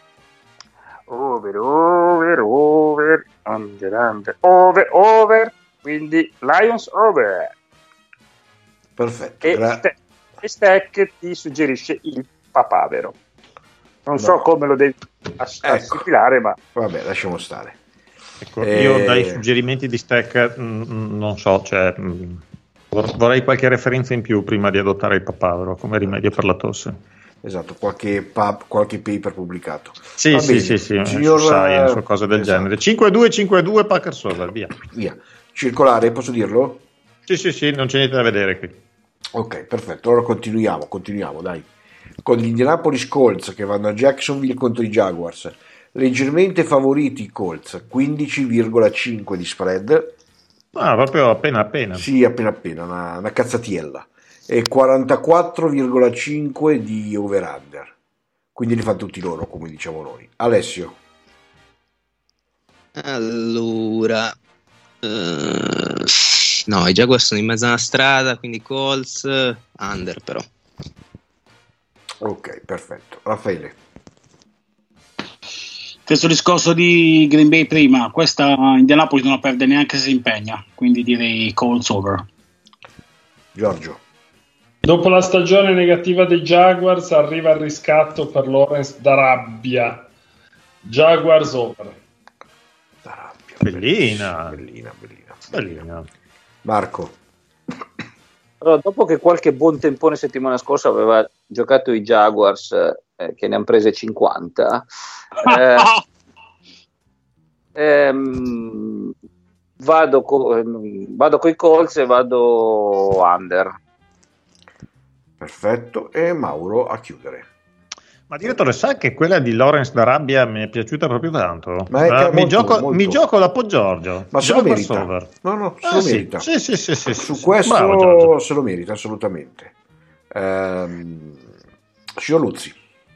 S7: over, over, over, under, under, over, over, quindi Lions over.
S1: Perfetto,
S7: E,
S1: gra-
S7: Ste- e Stack ti suggerisce il papavero. Non
S1: No.
S7: so come lo devi ass-
S1: Ecco.
S7: assimilare, ma
S1: vabbè, lasciamo stare.
S2: Ecco,
S1: Eh,
S2: io dai suggerimenti di stack mm, non so, cioè, mm, vor- vorrei qualche referenza in più prima di adottare il papavero come rimedio per la tosse.
S1: Esatto, qualche, pub, qualche paper pubblicato.
S2: Sì,
S1: Va
S2: sì,
S1: bene.
S2: sì, sì,
S1: Signor,
S2: su Science o cose del
S1: esatto.
S2: genere. cinque due cinque due Packers over, via.
S1: Via. Circolare, posso dirlo?
S2: Sì, sì, sì, non c'è niente da vedere qui.
S1: Ok, perfetto. Allora continuiamo, continuiamo, dai. Con gli Indianapolis Colts che vanno a Jacksonville contro i Jaguars. Leggermente favoriti i Colts, quindici virgola cinque di spread.
S2: Ah, proprio appena appena.
S1: Sì, appena appena, una, una cazzatiella. E quarantaquattro virgola cinque di over-under. Quindi li fanno tutti loro, come diciamo noi. Alessio.
S4: Allora, eh, no, i Jaguars sono in mezzo alla strada, quindi Colts under però.
S1: Ok, perfetto. Raffaele.
S8: Stesso discorso di Green Bay prima, questa Indianapolis non la perde neanche se si impegna, quindi direi Colts over.
S1: Giorgio.
S5: Dopo la stagione negativa dei Jaguars arriva il riscatto per Lawrence D'Arabia. Jaguars over.
S1: D'Arabia.
S2: Bellina.
S1: Bellina, bellina.
S2: Bellina.
S1: Marco.
S3: Allora, dopo che qualche buon tempone settimana scorsa aveva giocato i Jaguars, eh, che ne hanno prese cinquanta, eh, ehm, vado, co- ehm, vado coi Colts e vado under.
S1: Perfetto. E Mauro a chiudere.
S2: Ma direttore, sa che quella di Lawrence D'Arabia mi è piaciuta proprio tanto?
S1: Ma è
S2: Eh,
S1: che
S2: mi,
S1: molto,
S2: gioco,
S1: molto.
S2: mi gioco la Giorgio.
S1: Ma se lo
S2: Jaguars
S1: merita.
S2: over.
S1: No, no, se
S2: Ah,
S1: lo
S2: sì.
S1: merita.
S2: Sì, sì, sì, sì,
S1: Su
S2: sì.
S1: questo
S2: Bravo, Giorgio.
S1: se lo merita assolutamente. Ehm, signor Luzzi.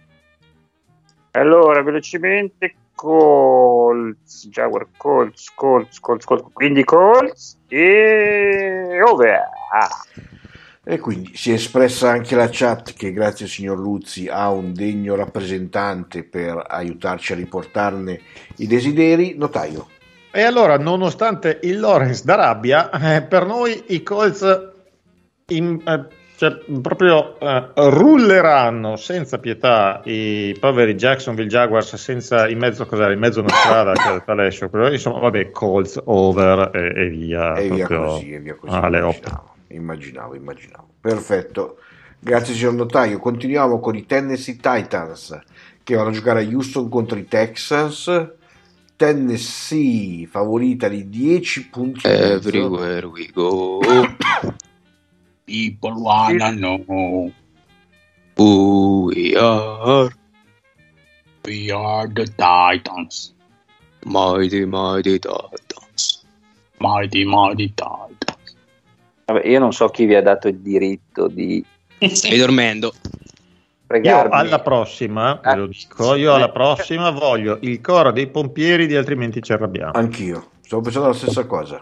S7: allora velocemente Colts, Jaguar Colts, Colts, Colts, Colts, quindi Colts e over. Ah.
S1: E quindi si è espressa anche la chat che grazie al signor Luzzi ha un degno rappresentante per aiutarci a riportarne i desideri. Notaio.
S2: E allora, nonostante il Lawrence d'Arabia, eh, per noi i Colts in, eh, cioè, proprio eh, rulleranno senza pietà i poveri Jacksonville Jaguars senza in mezzo cos'era, in mezzo a una strada che era Alessio, però, insomma, vabbè, Colts over e, e via.
S1: E via
S2: proprio
S1: così, e via così.
S2: alle
S1: Immaginavo, immaginavo, immaginavo. Perfetto. Grazie signor Notaio. Continuiamo con i Tennessee Titans che vanno a giocare a Houston contro i Texans. Tennessee favorita di dieci punti.
S4: Everywhere we go,
S8: People wanna know.
S4: who we are.
S8: We are the Titans.
S4: Mighty, mighty Titans.
S8: Mighty, mighty Titans.
S3: Vabbè, io non so chi vi ha dato il diritto di
S4: Stai dormendo.
S3: pregarmi.
S2: Io alla prossima, ve lo dico, io alla prossima voglio il coro dei pompieri di Altrimenti ci arrabbiamo.
S1: Anch'io, stavo pensando la stessa cosa.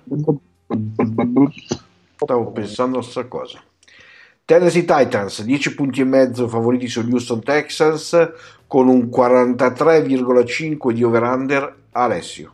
S1: Stavo pensando la stessa cosa. Tennessee Titans, dieci punti e mezzo favoriti sugli Houston Texans con un quarantatré virgola cinque di over-under. Alessio.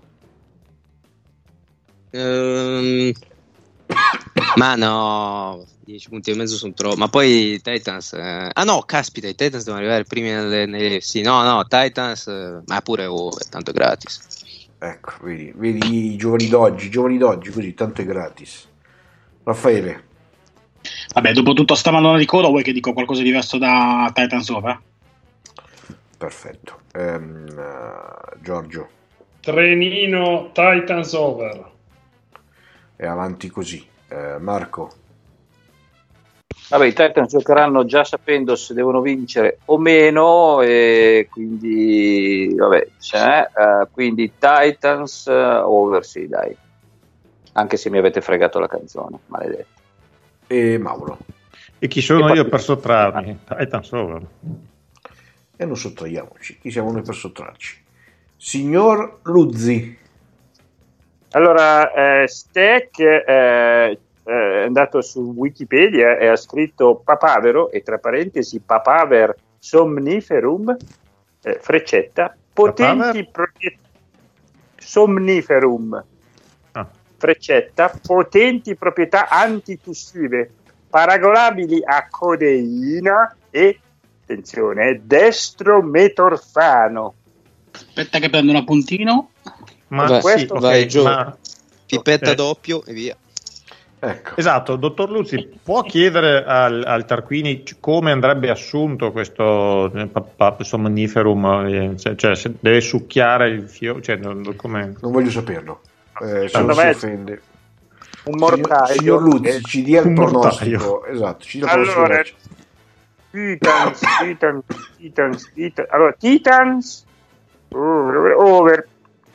S4: Ehm, ma no, dieci punti e mezzo sono troppo. Ma poi i Titans, eh, ah no, caspita, i Titans devono arrivare primi nelle, nelle sì, no, no, Titans, eh, ma pure over, tanto è gratis.
S1: Ecco, vedi, vedi i giovani d'oggi, i giovani d'oggi, così tanto è gratis. Raffaele.
S8: Vabbè, dopo tutto sta manovra di coda, vuoi che dico qualcosa di diverso da Titans over?
S1: Perfetto. Ehm, uh, Giorgio.
S5: Trenino Titans over.
S1: E avanti così. Eh, Marco.
S3: Vabbè, i Titans giocheranno già sapendo se devono vincere o meno, e quindi vabbè, c'è, uh, quindi Titans uh, over, sì, dai. Anche se mi avete fregato la canzone, maledetto.
S1: E Mauro.
S2: E chi sono
S3: E
S2: io
S3: poi-
S2: per sottrarmi? Titans over.
S1: E non sottraiamoci. Chi siamo noi per sottrarci? Signor Luzzi.
S7: Allora, eh, Steak eh, è andato su Wikipedia e ha scritto papavero, e tra parentesi papaver somniferum, eh, freccetta, potenti
S2: Papaver?
S7: proprietà somniferum,
S2: Ah.
S7: freccetta, potenti proprietà antitussive, paragonabili a codeina e, attenzione, destrometorfano.
S8: Aspetta che prendo un appuntino.
S2: Ma
S4: Vai,
S2: sì,
S7: questo-
S2: ok,
S4: vai, Gio.
S2: ma-
S4: Pipetta
S2: eh,
S4: doppio e via.
S1: Ecco.
S2: Esatto, dottor Luzzi, può chiedere al, al Tarquini c- come andrebbe assunto questo eh, pa- pa- somniferum, eh, cioè, cioè se deve succhiare il fiore, cioè, non- come...
S1: Non voglio saperlo. Eh, se non
S7: Secondo
S1: si
S7: me-
S1: offende.
S7: Un mortaio.
S1: Signor, signor Luzzi,
S7: Eh,
S1: ci dia il
S2: un
S1: pronostico.
S2: mortaio.
S1: Esatto, ci dia il pronostico.
S7: Allora, Titans, Titans, Titans, Titans. Allora, Titans over, over.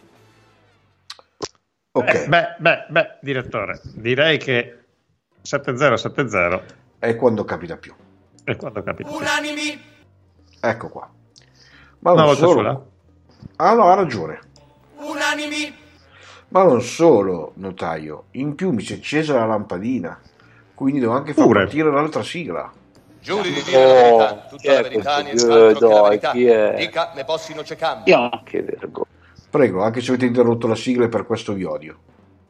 S1: Ok,
S2: Eh, beh, beh, beh, direttore, direi che sette zero sette zero
S1: è quando capita più.
S2: è quando capita.
S9: Unanimi,
S1: Ecco qua. Ma
S2: Una
S1: non
S2: volta
S1: solo.
S2: sola?
S1: Ah no, ha ragione.
S9: unanimi,
S1: Ma non solo, notaio. In più mi si è accesa la lampadina. Quindi devo anche far
S2: Pure.
S1: partire l'altra sigla.
S9: giuri di dire la verità,
S3: chi
S9: tutta
S3: è
S9: la verità,
S3: questo?
S9: nient'altro che la
S3: Dai,
S9: verità.
S3: chi è?
S9: Dica, ne possino cecambi.
S8: Io
S3: Che vergogna.
S1: Prego, anche se avete interrotto la sigla e per questo vi odio.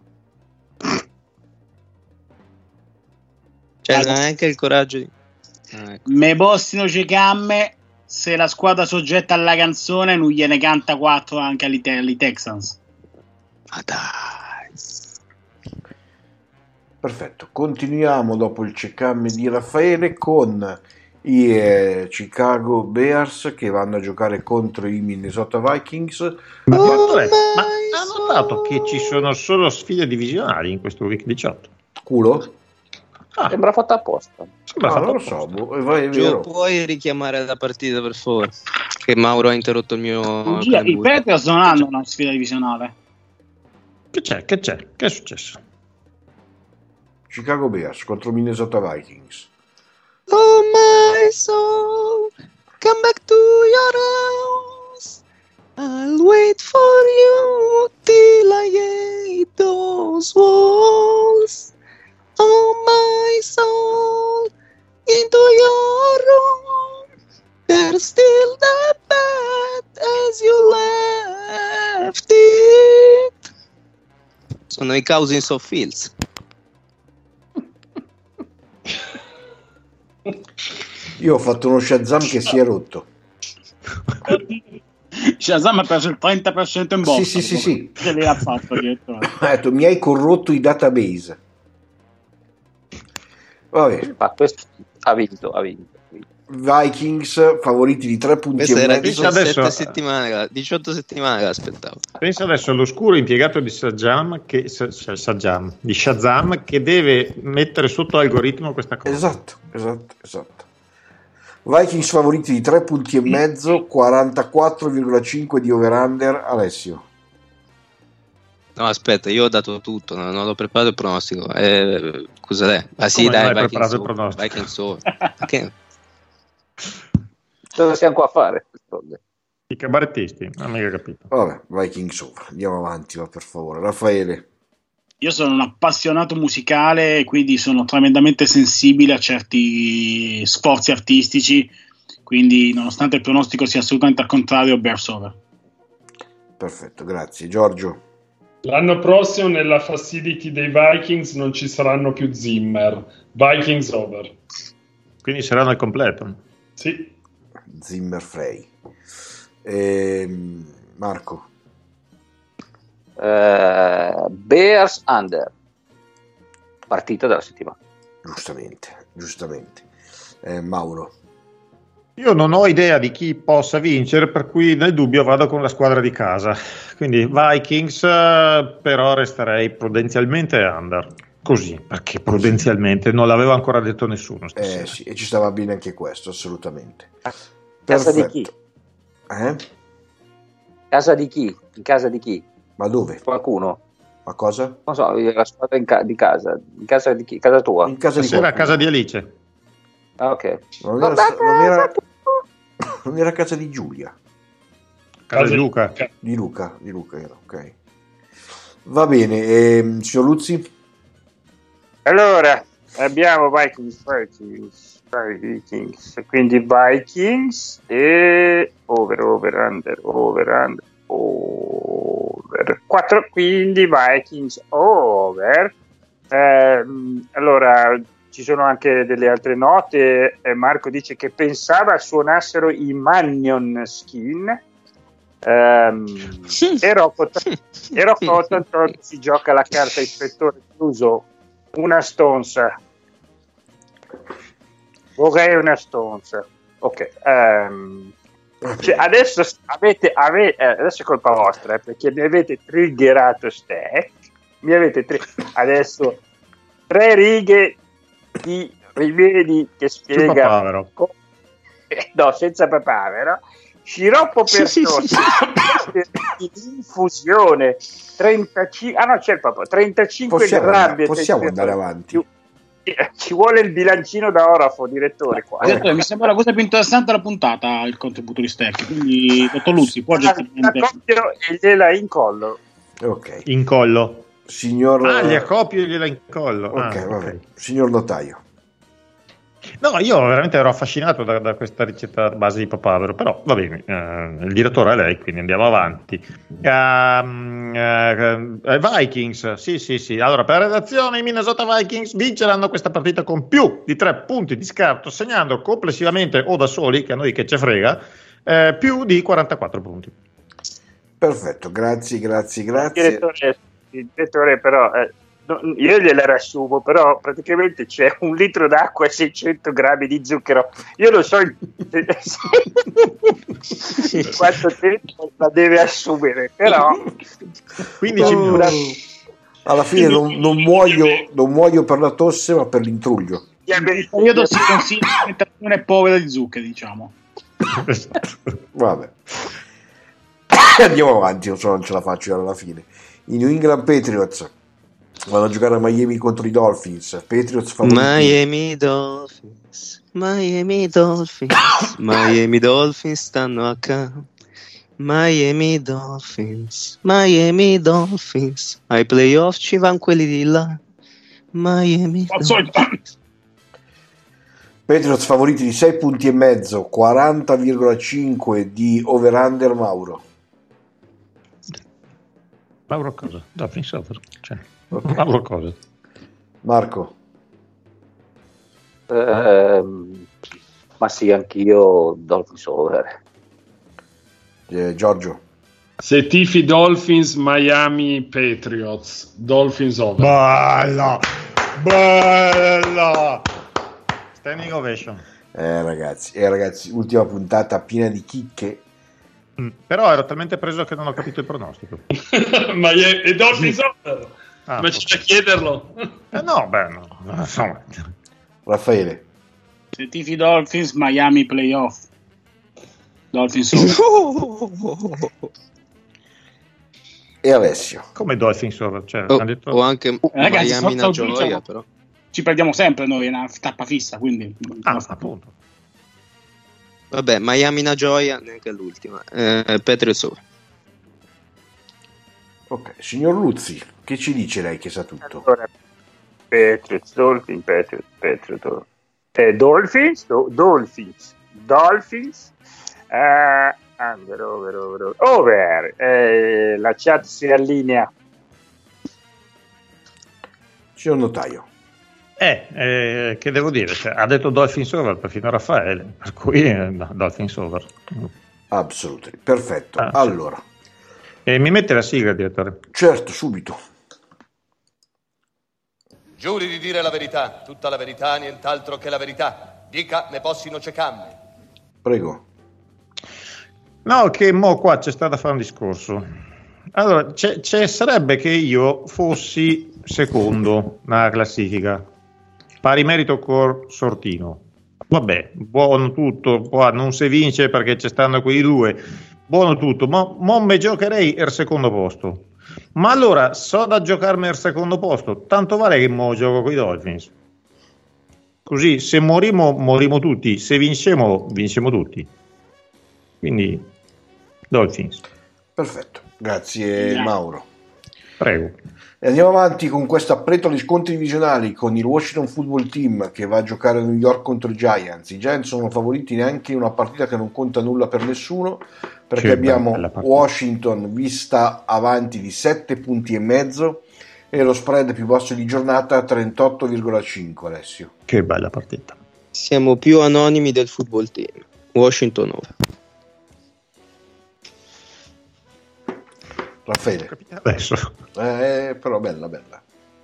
S4: Cioè, non ha neanche il coraggio di... Ah, ecco.
S8: me postino cecamme se la squadra soggetta alla canzone non gliene canta quattro anche agli, te- agli Texans.
S4: Ma dai.
S1: Perfetto, continuiamo dopo il check-up di Raffaele con i eh, Chicago Bears che vanno a giocare contro i Minnesota Vikings.
S2: Ma,
S4: Oh
S2: quanto è? Ma
S4: my
S2: ha notato che ci sono solo sfide divisionali in questo week diciotto?
S1: Culo?
S2: Ah,
S3: Sembra fatta apposta.
S2: sembra
S1: Ah,
S2: fatto
S1: non lo so,
S2: apposta.
S1: boh, è è
S4: Gio,
S1: vero.
S4: puoi richiamare la partita per favore? Che Mauro ha interrotto il mio...
S8: Gia, I
S4: clambuto.
S8: Patriots non hanno una sfida divisionale.
S2: Che c'è? Che c'è? Che è successo?
S1: Chicago Bears contro Minnesota Vikings.
S4: Oh my soul, come back to your house. I'll wait for you till I hate those walls. Oh my soul, into your room. There's still the bed as you left it. Sono i Cousins of Fields.
S1: Io ho fatto uno Shazam che si è rotto.
S8: Shazam ha preso il trenta per cento in botta.
S1: Sì, sì, sì, sì.
S8: Che lei ha fatto dietro.
S1: Ha detto, mi hai corrotto i database. Vabbè,
S3: Ma questo ha vinto, ha vinto.
S1: Vikings favoriti di tre punti
S4: Questa
S1: e
S4: era
S1: mezzo.
S2: diciotto
S4: diciassette
S2: adesso-
S4: settimane, che- diciotto settimane che l'aspettavo.
S2: Pensa adesso all'oscuro impiegato di Shazam che, Sa- Sa- Shazam, di Shazam che deve mettere sotto algoritmo questa cosa.
S1: Esatto, esatto, esatto. Vikings favoriti di tre punti e mezzo, quarantaquattro virgola cinque di over-under. Alessio.
S4: No, aspetta, io ho dato tutto, non, non ho preparato il pronostico. Eh, cos'è? Ah sì,
S2: Come
S4: dai,
S2: non hai
S4: Vikings
S2: preparato il
S4: over,
S2: pronostico?
S4: Vikings over. Perché?
S3: Cosa siamo qua a fare?
S2: I cabarettisti, non ho mica capito.
S1: Vabbè, Vikings over. Andiamo avanti, va, per favore. Raffaele.
S8: Io sono un appassionato musicale e quindi sono tremendamente sensibile a certi sforzi artistici, quindi nonostante il pronostico sia assolutamente al contrario, Bears over.
S1: Perfetto, grazie. Giorgio.
S5: L'anno prossimo nella facility dei Vikings non ci saranno più Zimmer. Vikings over.
S2: Quindi saranno al completo.
S5: Sì.
S1: Zimmer Frey. Ehm, Marco.
S3: Uh, Bears under, partita della settimana.
S1: Giustamente, giustamente. Eh, Mauro.
S2: Io non ho idea di chi possa vincere, per cui nel dubbio vado con la squadra di casa. Quindi Vikings, però resterei prudenzialmente under. Così, perché prudenzialmente non l'aveva ancora detto nessuno stasera.
S1: Eh sì, e ci stava bene anche questo, assolutamente.
S3: Casa
S1: Perfetto.
S3: di chi?
S1: Eh?
S3: Casa di chi? In casa di chi?
S1: Ma dove?
S3: Qualcuno?
S1: Ma cosa?
S3: Non so, la squadra in ca- di casa. In casa di chi? Casa tua?
S1: In casa di
S2: Stasera a
S1: qualcuno.
S2: casa di Alice.
S3: Ah, ok.
S1: Non era,
S3: Vabbè,
S1: non era-
S3: casa
S1: non era a casa di Giulia.
S2: Casa di Luca.
S1: Di Luca, di Luca era, ok. Va bene, ehm, signor Luzzi?
S7: Allora, abbiamo Vikings, Vikings, Vikings, quindi Vikings e over, over, under, over, under, over, quattro, quindi Vikings over. Ehm, allora, ci sono anche delle altre note. Eh, Marco dice che pensava suonassero i Mannion Skin. Ehm, e Rocco e Rocco ottantotto si gioca la carta ispettore chiuso, una stonza. Vorrei una stonza. Ok. ehm, cioè, adesso avete, ave- eh, adesso è colpa vostra, eh, perché mi avete triggerato Stack. Mi avete tri- adesso tre righe di rimedi che
S2: Sul
S7: spiega
S2: papavero.
S7: co- eh, no, senza papavero. Sciroppo per infusione trentacinque, ah no, c'è il papà, trentacinque
S1: Possiamo,
S7: grammi.
S1: possiamo andare avanti.
S7: Ci vuole il bilancino da orafo, direttore qua.
S8: Direttore, mi sembra la cosa più interessante della puntata, il contributo di Stack, quindi dottor Luzzi può
S7: La,
S8: gentilmente...
S7: la copio e gliela incollo.
S1: Ok.
S2: Incollo.
S1: Signor...
S2: Ah, gli accopio e gliela incollo.
S1: Ok,
S2: Ah,
S1: vabbè.
S2: ok.
S1: Signor Notaio.
S2: No, io veramente ero affascinato da, da questa ricetta a base di papavero, però va bene, eh, il direttore è lei, quindi andiamo avanti. Um, eh, Vikings, sì, sì, sì. Allora, per la redazione, i Minnesota Vikings vinceranno questa partita con più di tre punti di scarto, segnando complessivamente o da soli, che a noi che ce frega, eh, più di quarantaquattro punti.
S1: Perfetto, grazie, grazie, grazie.
S7: Direttore, il direttore però... Eh, no, io gliela riassumo, però praticamente c'è un litro d'acqua e seicento grammi di zucchero. Io non so in quanto tempo la deve assumere, però
S2: quindici
S1: Oh.
S2: minuti.
S1: Alla fine non, non muoio, non muoio per la tosse, ma per l'intruglio.
S8: In quel periodo si consiglia un'alimentazione povera di zuccheri, diciamo.
S1: Vabbè. Andiamo avanti, non so, non ce la faccio alla fine. I New England Patriots vanno a giocare a Miami contro i Dolphins. Patriots favoriti.
S4: Miami Dolphins, Miami Dolphins, Miami Dolphins stanno a casa. Miami Dolphins, Miami Dolphins, ai playoff ci vanno quelli di là. Miami Dolphins.
S1: Patriots favoriti di sei punti e mezzo, quaranta virgola cinque di over-under. Mauro.
S2: Mauro cosa? Dolphins over. Cioè,
S1: Ok.
S2: Mauro cosa?
S1: Marco.
S3: Ehm, ma sì, anch'io Dolphins over.
S1: Eh, Giorgio.
S5: Se tifi Dolphins, Miami Patriots, Dolphins over.
S2: Bella! Bella! Standing ovation.
S1: Eh ragazzi, eh, ragazzi, ultima puntata piena di chicche.
S2: Mm, però ero talmente preso che non ho capito il pronostico.
S5: Miami e Dolphins over.
S2: Ah,
S5: Ma c'è da chiederlo.
S2: Eh, no, beh, no. Insomma.
S1: Raffaele.
S8: Se tifi Dolphins, Miami playoff. Dolphins
S1: e Alessio.
S2: Come Dolphins over? Cioè,
S4: Oh,
S2: ha detto...
S4: o anche
S8: Eh, ragazzi,
S4: Miami una
S8: Forza
S4: gioia,
S8: diciamo,
S4: però.
S8: ci perdiamo sempre noi, è una tappa fissa, quindi
S2: Ah, appunto.
S4: Vabbè, Miami una gioia, neanche l'ultima. Eh, Patriots over.
S1: Ok, signor Luzzi, che ci dice lei che sa tutto?
S7: Allora, Patriots, Dolphins, Patriots, Patriots, eh, Dolphins, do, Dolphins, Dolphins, eh, under, over, over, over. Eh, la chat si allinea.
S1: Signor Notaio.
S2: Eh, eh, che devo dire? Cioè, ha detto Dolphins over perfino Raffaele, per cui eh, Dolphins over.
S1: Assolutamente, perfetto.
S2: Ah, sì.
S1: Allora,
S2: E mi mette la sigla, direttore?
S1: certo, subito.
S9: Giuri di dire la verità, tutta la verità, nient'altro che la verità. Dica, ne possino cecamme.
S1: Prego.
S2: No, che mo qua c'è stato da fare un discorso. Allora, c'è, c'è- sarebbe che io fossi secondo nella classifica, pari merito con Sortino. Vabbè, buono tutto, qua non si vince perché ci stanno quei due, buono tutto, ma mo me giocherei il secondo posto. Ma allora, so da giocarmi il secondo posto, tanto vale che mo gioco con i Dolphins. Così, se morimo, morimo tutti, se vinciamo, vinciamo tutti. Quindi, Dolphins,
S1: Perfetto, grazie
S8: Yeah.
S1: Mauro.
S2: prego.
S1: E andiamo avanti con questo appleto agli scontri divisionali con il Washington Football Team che va a giocare a New York contro i Giants. I Giants sono favoriti neanche in una partita che non conta nulla per nessuno, perché
S2: Che
S1: abbiamo
S2: bella partita.
S1: Washington vista avanti di sette punti e mezzo e lo spread più basso di giornata trentotto virgola cinque. Alessio.
S2: Che bella partita.
S4: Siamo più anonimi del football team. Washington over.
S1: Raffaele.
S2: Adesso.
S1: Eh, però bella, bella.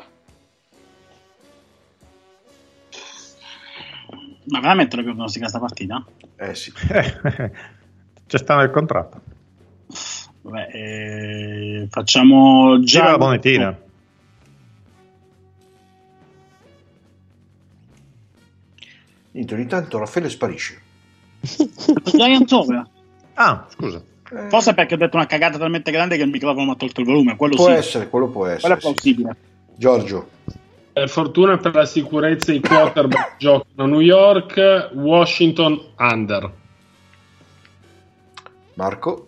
S8: Ma veramente dobbiamo pronosticare questa partita?
S1: Eh sì.
S2: C'è sta nel contratto.
S8: Vabbè, eh, facciamo
S2: Gira
S8: già
S2: la monetina.
S1: Niente, ogni tanto Raffaele sparisce.
S8: Giants over.
S2: Ah, scusa.
S8: Forse perché ho detto una cagata talmente grande che il microfono mi ha tolto il volume. Quello
S1: Può
S8: sì,
S1: essere, quello può
S8: quello
S1: essere.
S8: è plausibile.
S1: Sì. Giorgio.
S5: Per fortuna per la sicurezza i quarterback giocano a New York, Washington under.
S1: Marco.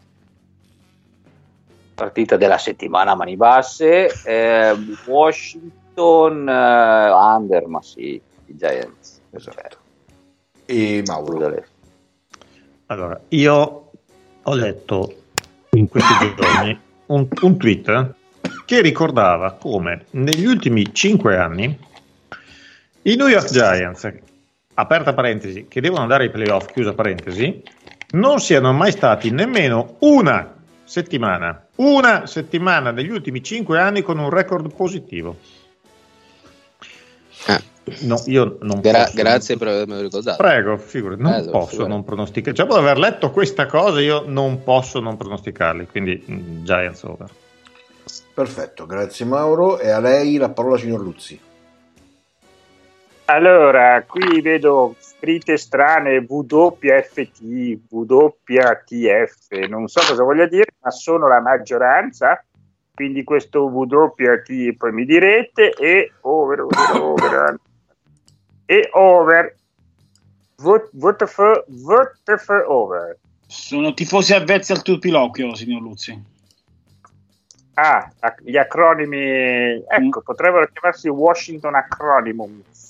S3: Partita della settimana a mani basse, eh, Washington eh, under, ma sì, i Giants.
S1: Esatto. E Mauro.
S3: Scusate.
S2: Allora, io ho letto in questi giorni un, un tweet che ricordava come negli ultimi cinque anni i New York Giants, aperta parentesi, che devono andare ai playoff, chiusa parentesi, non siano mai stati nemmeno una settimana, una settimana negli ultimi cinque anni con un record positivo.
S4: Ah.
S2: No, io non
S4: Gra-
S2: posso.
S4: grazie per avermelo ricordato.
S2: Prego, figurati, non
S4: Eh,
S2: posso
S4: figurati.
S2: non pronosticare. Cioè, dopo aver letto questa cosa, io non posso non pronosticarli. Quindi, mm, Giants over.
S1: Perfetto, grazie Mauro. E a lei la parola signor Luzzi.
S7: Allora, qui vedo scritte strane W F T, W T F, non so cosa voglia dire, ma sono la maggioranza, quindi questo W T poi mi direte, e over, over, over, e over, V T F, V T F over.
S8: Sono tifosi avvezzi al turpiloquio, signor Luzzi.
S7: Ah, ac- gli acronimi, ecco, potrebbero chiamarsi Washington Acronymous.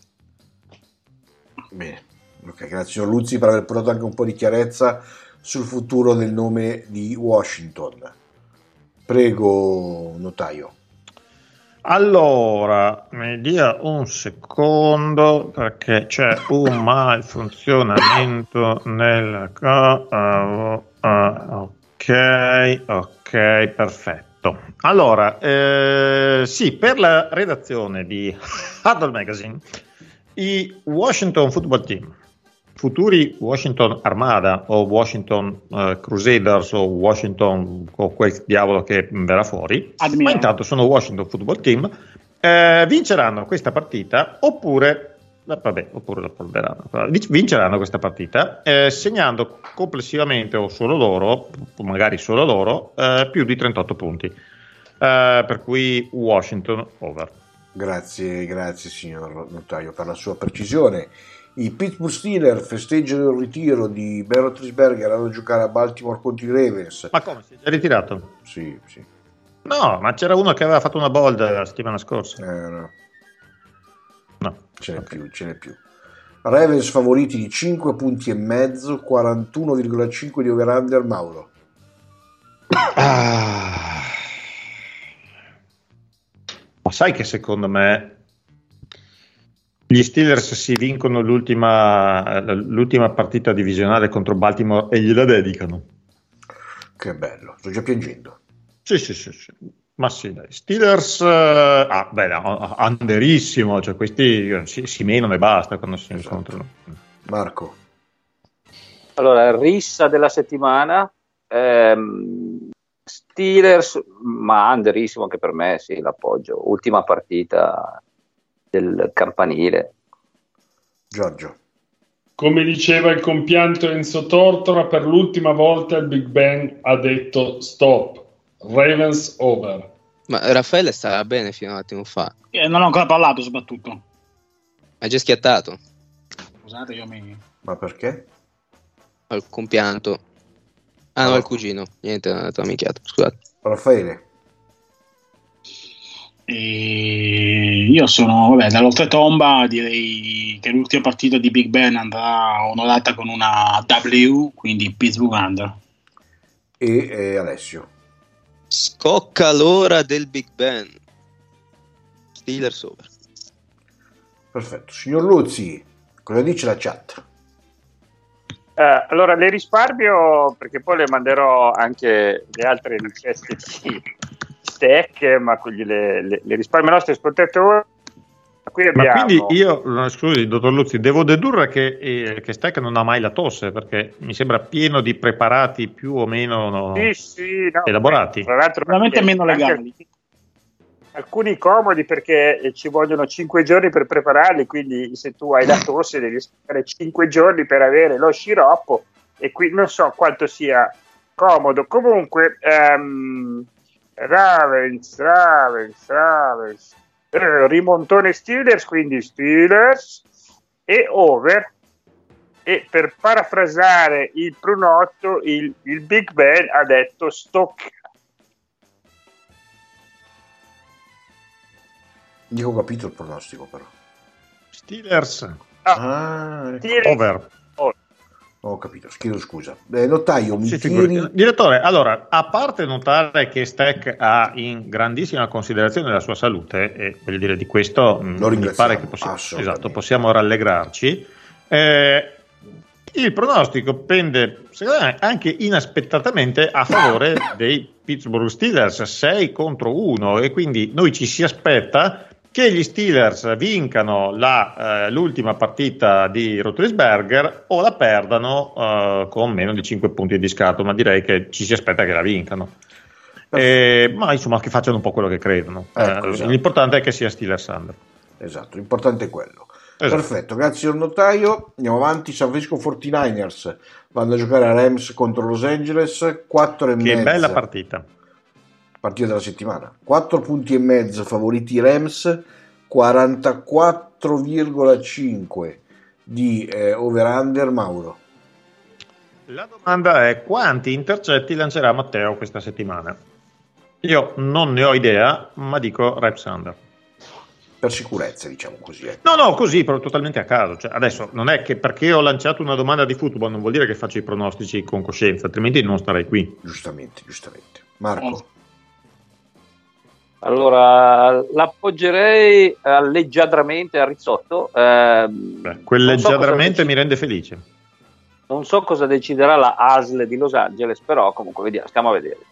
S1: Bene, ok, grazie signor Luzzi per aver portato anche un po' di chiarezza sul futuro del nome di Washington. Prego, notaio.
S2: Allora, mi dia un secondo perché c'è un malfunzionamento nel. Uh, uh, ok, ok, perfetto. Allora, eh, sì, per la redazione di Huddle Magazine, i Washington Football Team, futuri Washington Armada o Washington uh, Crusaders o Washington o quel diavolo che verrà fuori,
S8: Admirale.
S2: ma intanto sono Washington Football Team, eh, vinceranno questa partita oppure vabbè, oppure la polveranno. Vinceranno questa partita, eh, segnando complessivamente, o solo loro, o magari solo loro, eh, più di trentotto punti. Eh, per cui Washington over.
S1: Grazie, grazie signor notaio per la sua precisione. I Pittsburgh Steelers festeggiano il ritiro di Ben Roethlisberger, andando a giocare a Baltimore contro i Ravens.
S2: Ma come, si è già ritirato?
S1: Sì, sì.
S2: No, ma c'era uno che aveva fatto una bold la settimana scorsa.
S1: Eh, no.
S2: No.
S1: Ce n'è
S2: Okay.
S1: più, ce n'è più. Ravens favoriti di cinque punti e mezzo, quarantuno virgola cinque di over-under. Mauro.
S2: Ah. Ma sai che secondo me gli Steelers si vincono l'ultima, l'ultima partita divisionale contro Baltimore e gliela dedicano.
S1: Che bello, sto già piangendo.
S2: Sì, sì, sì, sì. Ma sì, dai. Steelers, eh, ah, beh, no, underissimo, cioè questi si, si menano e basta quando si
S1: Esatto.
S2: incontrano.
S1: Marco.
S3: Allora, rissa della settimana, ehm, Steelers, ma underissimo anche per me, sì, l'appoggio. Ultima partita del campanile.
S1: Giorgio.
S5: Come diceva il compianto Enzo Tortora, per l'ultima volta il Big Ben ha detto stop, Ravens over.
S4: Ma Raffaele stava bene fino a un attimo fa.
S8: Eh, non ho ancora parlato soprattutto.
S4: Ha già schiattato
S8: Scusate, io mi...
S1: Ma perché?
S4: al compianto. Ah no, al cugino. Niente, è andato amichiato, scusate.
S1: Raffaele.
S8: E io sono, vabbè, dall'oltretomba direi che l'ultima partita di Big Ben andrà onorata con una W, quindi Pittsburgh under.
S1: E eh, Alessio.
S4: Scocca l'ora del Big Ben. Steelers over.
S1: Perfetto. Signor Luzzi, cosa dice la chat?
S7: Eh, allora le risparmio perché poi le manderò anche le altre ricette di stack, ma quindi le, le, le risparmio ai nostri ascoltatori. Qui abbiamo...
S2: Ma quindi io, no, scusi, dottor Luzzi, devo dedurre che, eh, che Stack non ha mai la tosse, perché mi sembra pieno di preparati più o meno no,
S7: sì, sì, no,
S2: elaborati.
S7: Tra l'altro
S8: Veramente
S7: anche-
S8: meno legali.
S7: anche alcuni comodi perché eh, ci vogliono cinque giorni per prepararli, quindi se tu hai la tosse devi aspettare cinque giorni per avere lo sciroppo e qui non so quanto sia comodo. Comunque ehm, Ravens, Ravens, Ravens, eh, rimontone Steelers, quindi Steelers e over. E per parafrasare il pronotto, il, il Big Ben ha detto stocca.
S1: Io ho capito il pronostico però.
S2: Steelers
S1: Ah, ecco.
S7: Steelers
S2: over.
S1: Ho capito, chiedo scusa. Eh, notaio, mi
S2: Sì,
S1: tiri...
S2: figuri. Direttore, allora, a parte notare che Stack ha in grandissima considerazione la sua salute, e voglio dire di questo mh,
S1: Lo
S2: mi
S1: ringraziamo,
S2: pare che possi-
S1: assolutamente.
S2: esatto, possiamo rallegrarci. Eh, il pronostico pende, secondo me, anche inaspettatamente a favore dei Pittsburgh Steelers, sei contro uno, e quindi noi ci si aspetta che gli Steelers vincano la, eh, l'ultima partita di Roethlisberger o la perdano eh, con meno di cinque punti di scarto, ma direi che ci si aspetta che la vincano. Eh, ma insomma che facciano un po' quello che credono.
S1: Ecco,
S2: Eh,
S1: esatto.
S2: L'importante è che sia Steelers under.
S1: Esatto, l'importante è quello.
S2: Esatto.
S1: Perfetto, grazie al notaio. Andiamo avanti. San Francisco quarantanovers vanno a giocare a Rams contro Los Angeles, quattro e
S2: Che
S1: mezzo.
S2: bella partita.
S1: Partita della settimana. quattro punti e mezzo favoriti i Rams, quarantaquattro virgola cinque di eh, over-under. Mauro.
S2: La domanda è: quanti intercetti lancerà Matteo questa settimana? Io non ne ho idea, ma dico Rams under.
S1: Per sicurezza, diciamo così. Eh.
S2: No, no, così, però totalmente a caso. Cioè, adesso non è che perché ho lanciato una domanda di football non vuol dire che faccio i pronostici con coscienza, altrimenti non starei qui.
S1: Giustamente, giustamente. Marco.
S3: Allora, l'appoggerei eh, leggiadramente al rizzotto. ehm,
S2: Beh, quel
S3: non so cosa
S2: leggermente
S3: deci-
S2: mi rende felice.
S3: Non so cosa deciderà la A S L di Los Angeles, però comunque vediamo, stiamo a vedere.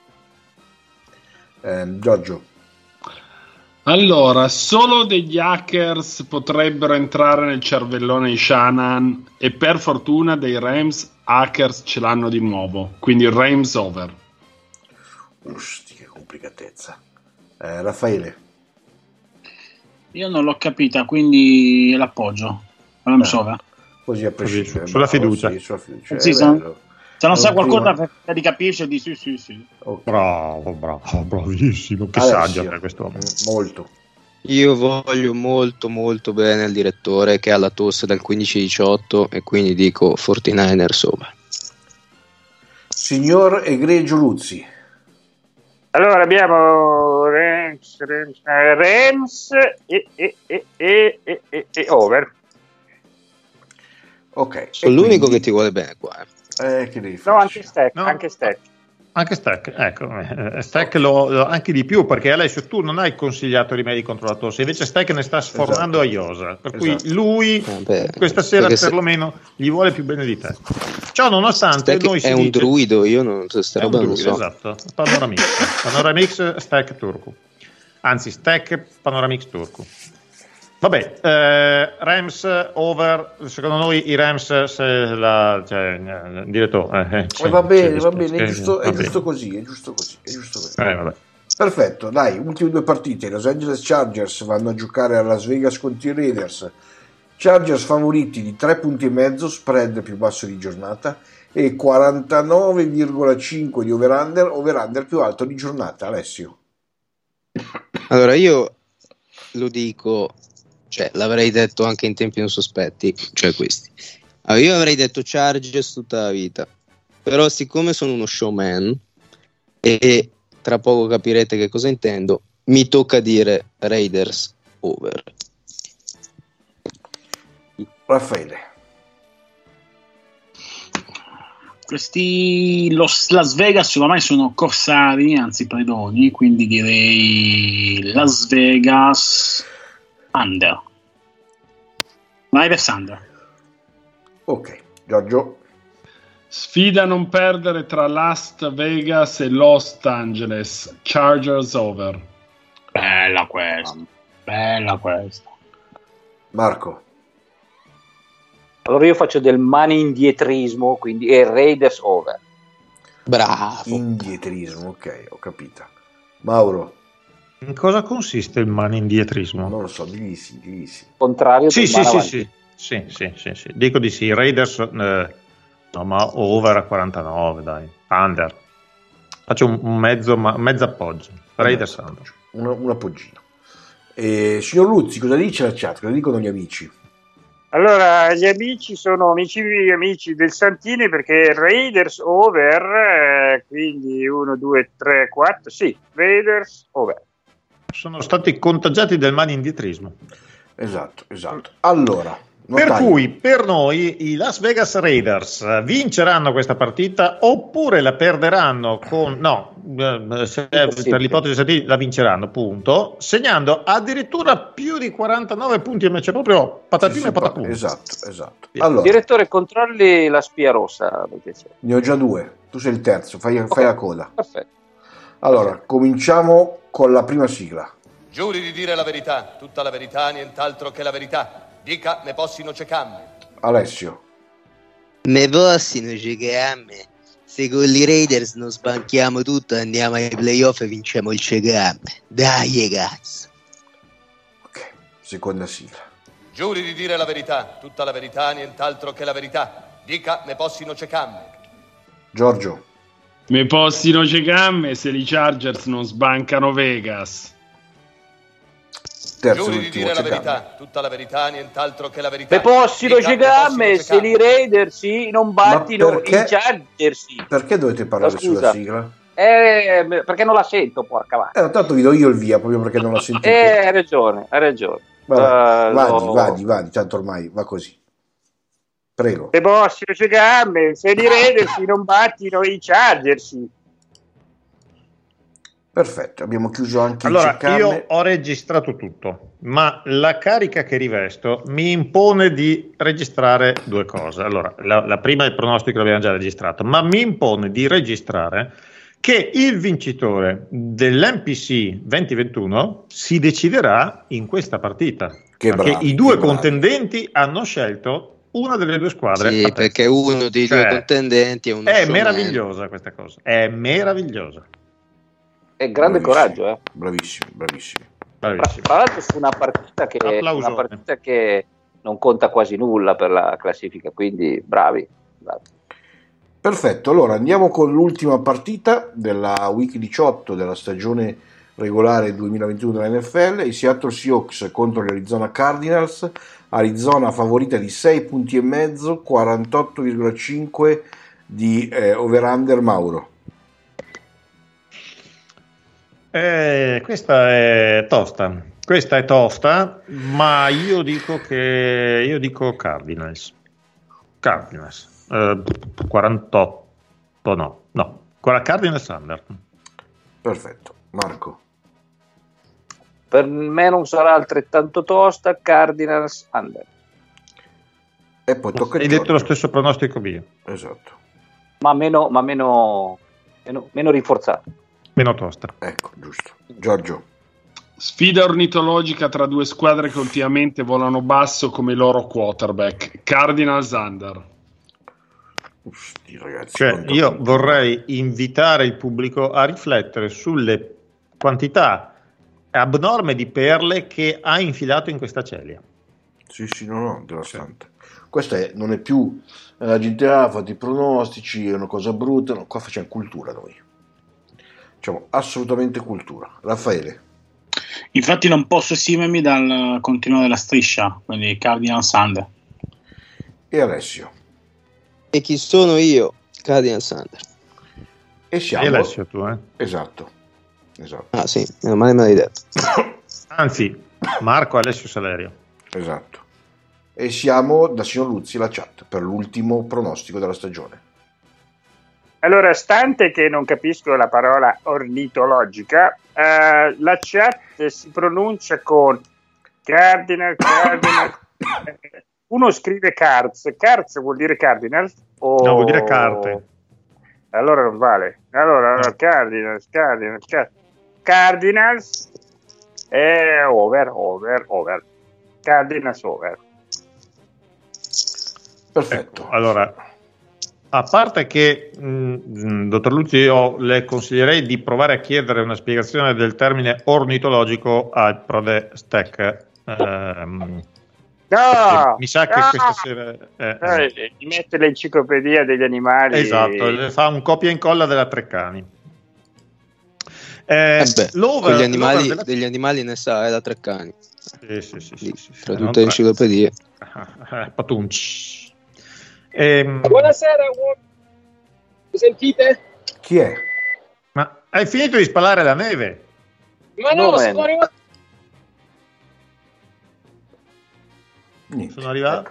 S1: Eh, Giorgio.
S5: Allora, solo degli hackers potrebbero entrare nel cervellone di Shanahan e per fortuna dei Rams hackers ce l'hanno di nuovo, quindi Rams over.
S1: Usti, che complicatezza. Eh, Raffaele.
S8: Io non l'ho capita, quindi l'appoggio. Rams over.
S1: Così a prescindere.
S2: Sulla fiducia.
S1: Sì, sulla fiducia.
S8: Sì,
S1: È
S8: se,
S1: bello.
S8: se non sa
S1: Prima-
S8: qualcosa per di capirci, di sì, sì, sì.
S1: Ok.
S2: Bravo, bravo, bravissimo. Che
S1: Alessio.
S2: saggio è quest'uomo.
S1: Mm, Molto.
S4: Io voglio molto molto bene al direttore che ha la tosse dal quindici diciotto e quindi dico quarantanovers over.
S1: Signor Egregio Luzzi.
S7: Allora abbiamo Rams, Rams, eh, Rams e, e, e, e, e, e, e over.
S1: Ok.
S4: Sono
S1: E
S4: l'unico
S1: quindi-
S4: che ti vuole bene qua. eh.
S1: Eh, che devi
S7: No,
S1: fare?
S7: anche stack,
S2: No.
S7: anche stack.
S2: Anche Stack, ecco, eh, Stack lo, lo- anche di più, perché Alessio tu non hai consigliato rimedi contro la tosse, invece Stack ne sta sfornando
S1: Esatto.
S2: a Iosa, per
S1: Esatto.
S2: cui lui
S4: Eh, beh,
S2: questa sera
S4: perché se-
S2: perlomeno gli vuole più bene di te. Ciò nonostante
S4: Stack
S2: noi si
S4: è un
S2: dice-
S4: druido, io non so sta
S2: è un
S4: roba non
S2: druido,
S4: so.
S2: esatto, Panoramix, Panoramix Stack Turku, anzi Stack Panoramix Turku. Vabbè, eh, Rams over, secondo noi i Rams se la, cioè, eh, direttore, eh,
S1: Eh,
S2: sì,
S1: va bene,
S2: sì,
S1: va bene, è
S2: sì,
S1: giusto, è
S2: va
S1: giusto
S2: bene.
S1: così, è giusto così, è giusto così.
S2: Eh, vabbè.
S1: Perfetto, dai, ultime due partite. I Los Angeles Chargers vanno a giocare a Las Vegas contro i Raiders. Chargers favoriti di tre punti e mezzo, spread più basso di giornata, e quarantanove virgola cinque di over-under, over-under più alto di giornata. Alessio.
S4: Allora io lo dico, cioè l'avrei detto anche in tempi non sospetti, cioè questi. Allora, io avrei detto Chargers tutta la vita, però siccome sono uno showman e tra poco capirete che cosa intendo, mi tocca dire Raiders over.
S1: Raffaele.
S8: Questi Los, Las Vegas ormai sono corsari, anzi predoni, quindi direi Las Vegas under. Raiders under.
S1: Ok, Giorgio.
S5: Sfida a non perdere tra Las Vegas e Los Angeles. Chargers over.
S8: Bella questa. Bella questa.
S1: Marco.
S3: Allora io faccio del money indietrismo, quindi è Raiders over.
S4: Bravo.
S1: Indietrismo, ok, ho capito. Mauro.
S2: In cosa consiste il mani indietrismo?
S1: Non lo so, digli sì, digli sì.
S3: Contrario
S2: Sì,
S3: del
S2: sì,
S3: mano
S2: sì,
S3: avanti.
S2: sì, sì, sì, sì, sì. Dico di sì. Raiders, eh, no, ma over a quarantanove, dai. Under. Faccio un, un mezzo, ma, mezzo appoggio. Raiders under.
S1: Un, un appoggino. Eh, signor Luzzi, cosa dice la chat? Cosa dicono gli amici?
S7: Allora, gli amici sono amici amici del Santini perché Raiders over, eh, quindi uno, due, tre, quattro, sì, Raiders over.
S2: Sono stati contagiati del mani indietrismo.
S1: Esatto, esatto. Allora,
S2: Per
S1: notaio.
S2: cui per noi i Las Vegas Raiders vinceranno questa partita oppure la perderanno con no, eh, se- per l'ipotesi Santini la vinceranno, punto, segnando addirittura più di quarantanove punti e c'è proprio patatino
S1: Sì,
S2: e
S1: sì,
S2: patatone.
S1: esatto, esatto.
S2: Sì.
S1: Allora,
S3: Direttore, controlli la spia rossa, per piacere.
S1: ne ho già due. Tu sei il terzo, fai, fai la coda.
S3: Perfetto.
S1: Allora, cominciamo con la prima sigla.
S9: Giuri di dire la verità, tutta la verità, nient'altro che la verità. Dica, ne possino cecamme.
S1: Alessio.
S4: Me possino cecamme. Se con i Raiders non sbanchiamo tutto, andiamo ai playoff e vinciamo il cecamme. Dai, cazzo.
S1: Ok, seconda sigla.
S9: Giuri di dire la verità, tutta la verità, nient'altro che la verità. Dica, ne possino cecamme.
S1: Giorgio.
S5: Me possino cecamme se i Chargers non sbancano Vegas.
S1: Terzo
S9: Giuri
S1: e
S9: di
S1: ultimo
S9: dire la
S1: cecamme.
S9: verità, tutta la verità, nient'altro che la verità.
S3: Me possino
S9: Dica, ne
S3: cecamme
S9: possino
S3: se i Raiders sì, non battino
S1: perché-
S3: i Chargers sì.
S1: Perché dovete parlare
S3: Ma
S1: sulla
S3: scusa.
S1: sigla?
S3: Eh, perché non la sento, porca vacca.
S1: Eh, tanto vi do io il via proprio perché non la sentite.
S3: Eh, hai ragione, hai ragione.
S1: Vabbè,
S3: Eh,
S1: vadi,
S3: no.
S1: vadi, vadi, tanto ormai va così. Prego.
S7: Ne possino cecamme se i Raiders non battino i Chargers.
S1: Perfetto, abbiamo chiuso anche
S2: Allora,
S1: il cecamme.
S2: io ho registrato tutto, ma la carica che rivesto mi impone di registrare due cose. Allora, la, la prima è il pronostico, l'abbiamo già registrato, ma mi impone di registrare che il vincitore dell'M P C venti ventuno si deciderà in questa partita.
S1: Che
S2: perché
S1: bravi,
S2: i due
S1: che bravi.
S2: contendenti hanno scelto una delle due squadre.
S4: Sì,
S2: a testa.
S4: perché uno dei due
S2: Cioè,
S4: contendenti è uno
S2: È
S4: showman.
S2: meravigliosa questa cosa, è meravigliosa.
S3: È grande
S1: Bravissimi,
S3: coraggio, eh.
S1: Bravissimi, bravissimi.
S2: Bravissimo.
S3: Tra l'altro su una partita che, una partita che non conta quasi nulla per la classifica, quindi bravi, bravi.
S1: Perfetto, allora andiamo con l'ultima partita della week diciotto della stagione regolare duemilaventuno della N F L, i Seattle Seahawks contro gli Arizona Cardinals. Arizona favorita di sei punti e mezzo, quarantotto virgola cinque di eh, over-under. Mauro.
S2: Eh, questa è tosta, questa è tosta, ma io dico che io dico Cardinals. Cardinals. Eh, quarantotto no, no. Cardinals under.
S1: Perfetto. Marco.
S3: Per me non sarà altrettanto tosta, Cardinals under.
S1: E poi tocca a
S2: Hai
S1: Giorgio.
S2: detto lo stesso pronostico mio.
S1: Esatto.
S3: Ma meno, ma meno, meno, meno rinforzato.
S2: Meno tosta.
S1: Ecco, giusto. Giorgio.
S5: Sfida ornitologica tra due squadre che ultimamente volano basso come i loro quarterback. Cardinals under.
S1: Usti, ragazzi,
S2: Cioè, io vorrei invitare il pubblico a riflettere sulle quantità abnorme di perle che ha infilato in questa celia.
S1: Sì, sì, no, no, devastante. Questa è, non è più eh, la gente ha fatto i pronostici, è una cosa brutta, no, qua facciamo cultura noi. Facciamo assolutamente cultura. Raffaele.
S8: Infatti non posso esimermi dal continuo della striscia, quindi Cardinals under.
S1: E Alessio.
S4: E chi sono io? Cardinals under.
S1: E siamo...
S2: E Alessio tu, eh?
S1: Esatto. Esatto.
S4: Ah sì, meno male me l'hai detto.
S2: Anzi, Marco Alessio Salerio.
S1: Esatto. E siamo da signor Luzzi la chat per l'ultimo pronostico della stagione.
S7: Allora, stante che non capisco la parola ornitologica, eh, la chat si pronuncia con Cardinal, Cardinal. Uno scrive Cards, Cards vuol dire Cardinal? O...
S2: No, vuol dire carte.
S7: Allora non vale. Allora, allora Cardinals, Cardinals, Cardinals, Cardinals e over, over, over. Cardinals over.
S1: Perfetto.
S2: Ecco, allora, a parte che, mh, dottor Luzzi, io le consiglierei di provare a chiedere una spiegazione del termine ornitologico al Prode Stack. Ehm,
S7: No,
S2: mi sa che
S7: no,
S2: questa sera eh,
S7: eh, gli mette l'enciclopedia degli animali.
S2: esatto, le fa un copia e incolla della Treccani. Eh,
S4: Eh beh,
S2: l'over,
S4: con gli animali,
S2: della...
S4: degli animali ne sa, è da Treccani.
S2: Sì, sì, sì,
S4: Lì,
S2: sì, sì,
S4: tra
S2: sì,
S4: tutte le enciclopedie.
S2: eh, patunci. Ehm,
S10: Buonasera, uomini. Mi sentite?
S1: Chi è?
S2: ma hai finito di spalare la neve?
S10: Ma no,
S3: No,
S10: sono
S3: man.
S10: arrivato.
S1: Niente.
S2: Sono arrivato?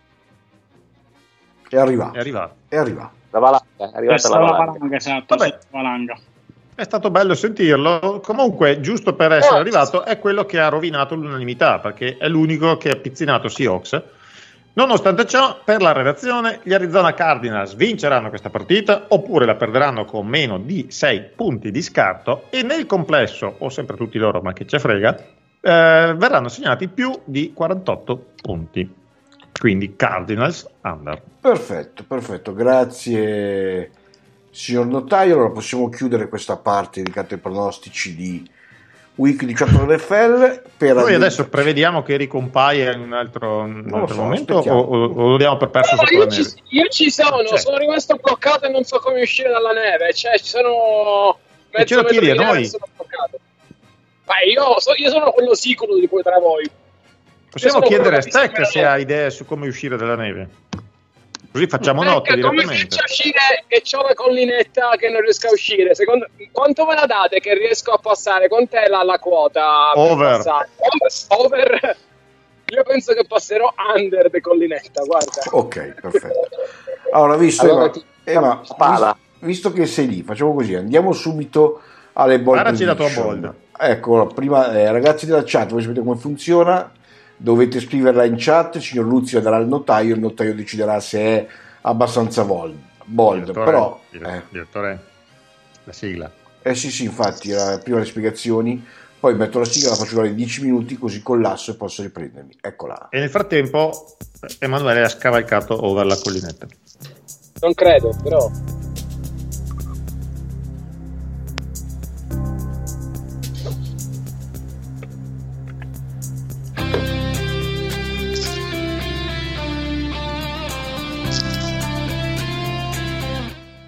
S1: È arrivato.
S2: È arrivato.
S1: È arrivato.
S3: La valanga, è arrivata
S8: Questa
S3: la
S8: è la
S3: valanga.
S8: valanga, esatto.
S2: Vabbè.
S8: sì, la valanga.
S2: È stato bello sentirlo. Comunque, giusto per essere
S10: Oh.
S2: arrivato, è quello che ha rovinato l'unanimità, perché è l'unico che ha pizzinato Seahawks. Nonostante ciò, per la redazione, gli Arizona Cardinals vinceranno questa partita oppure la perderanno con meno di sei punti di scarto e nel complesso, o sempre tutti loro, ma che ce frega, eh, verranno segnati più di quarantotto punti. Quindi Cardinals under.
S1: Perfetto, perfetto. Grazie, signor Notaio. Allora possiamo chiudere questa parte dedicata ai pronostici di Week diciotto N F L. Per
S2: Noi
S1: andare-
S2: adesso prevediamo che ricompaia in un altro, in un
S1: Non lo
S2: altro
S1: so,
S2: momento
S1: aspettiamo.
S2: o, o- o lo diamo per perso
S10: No,
S2: sotto
S10: io,
S2: la
S10: ci,
S2: neve?
S10: io ci sono,
S2: Cioè.
S10: sono rimasto bloccato e non so come uscire dalla neve. Cioè, ci sono
S2: E ce lo
S10: metro
S2: chiedi a
S10: di neve
S2: noi?
S10: e sono bloccato. Ma io, so- io sono quello sicuro di voi tra voi.
S2: Possiamo
S10: sono
S2: chiedere a
S10: quello che
S2: Stack
S10: si
S2: se ha idee su come uscire dalla neve. Così facciamo nota
S10: Ecco, come
S2: direttamente.
S10: faccio a uscire che c'ho la collinetta che non riesco a uscire? Secondo quanto me la date che riesco a passare? Quant'è la, la quota? per
S2: Over.
S10: passare? Over. Over. Io penso che passerò under de collinetta, guarda.
S1: Ok, perfetto. Allora, visto,
S3: Allora
S1: Ema,
S3: ti-
S1: Ema,
S3: spala.
S1: visto, visto che sei lì, facciamo così, andiamo subito alle bold
S2: Sparaci la tua
S1: prediction.
S2: bold.
S1: Ecco, prima, eh, ragazzi della chat, voi sapete come funziona, dovete scriverla in chat, il signor Luzzi la darà al notaio, il notaio deciderà se è abbastanza bold, bold.
S2: Direttore,
S1: però...
S2: dire-
S1: Eh,
S2: direttore, la sigla.
S1: eh sì, sì, infatti, era prima le spiegazioni, poi metto la sigla, la faccio durare dieci minuti, così collasso e posso riprendermi. Eccola.
S2: E nel frattempo Emanuele ha scavalcato over la collinetta.
S10: Non credo, però.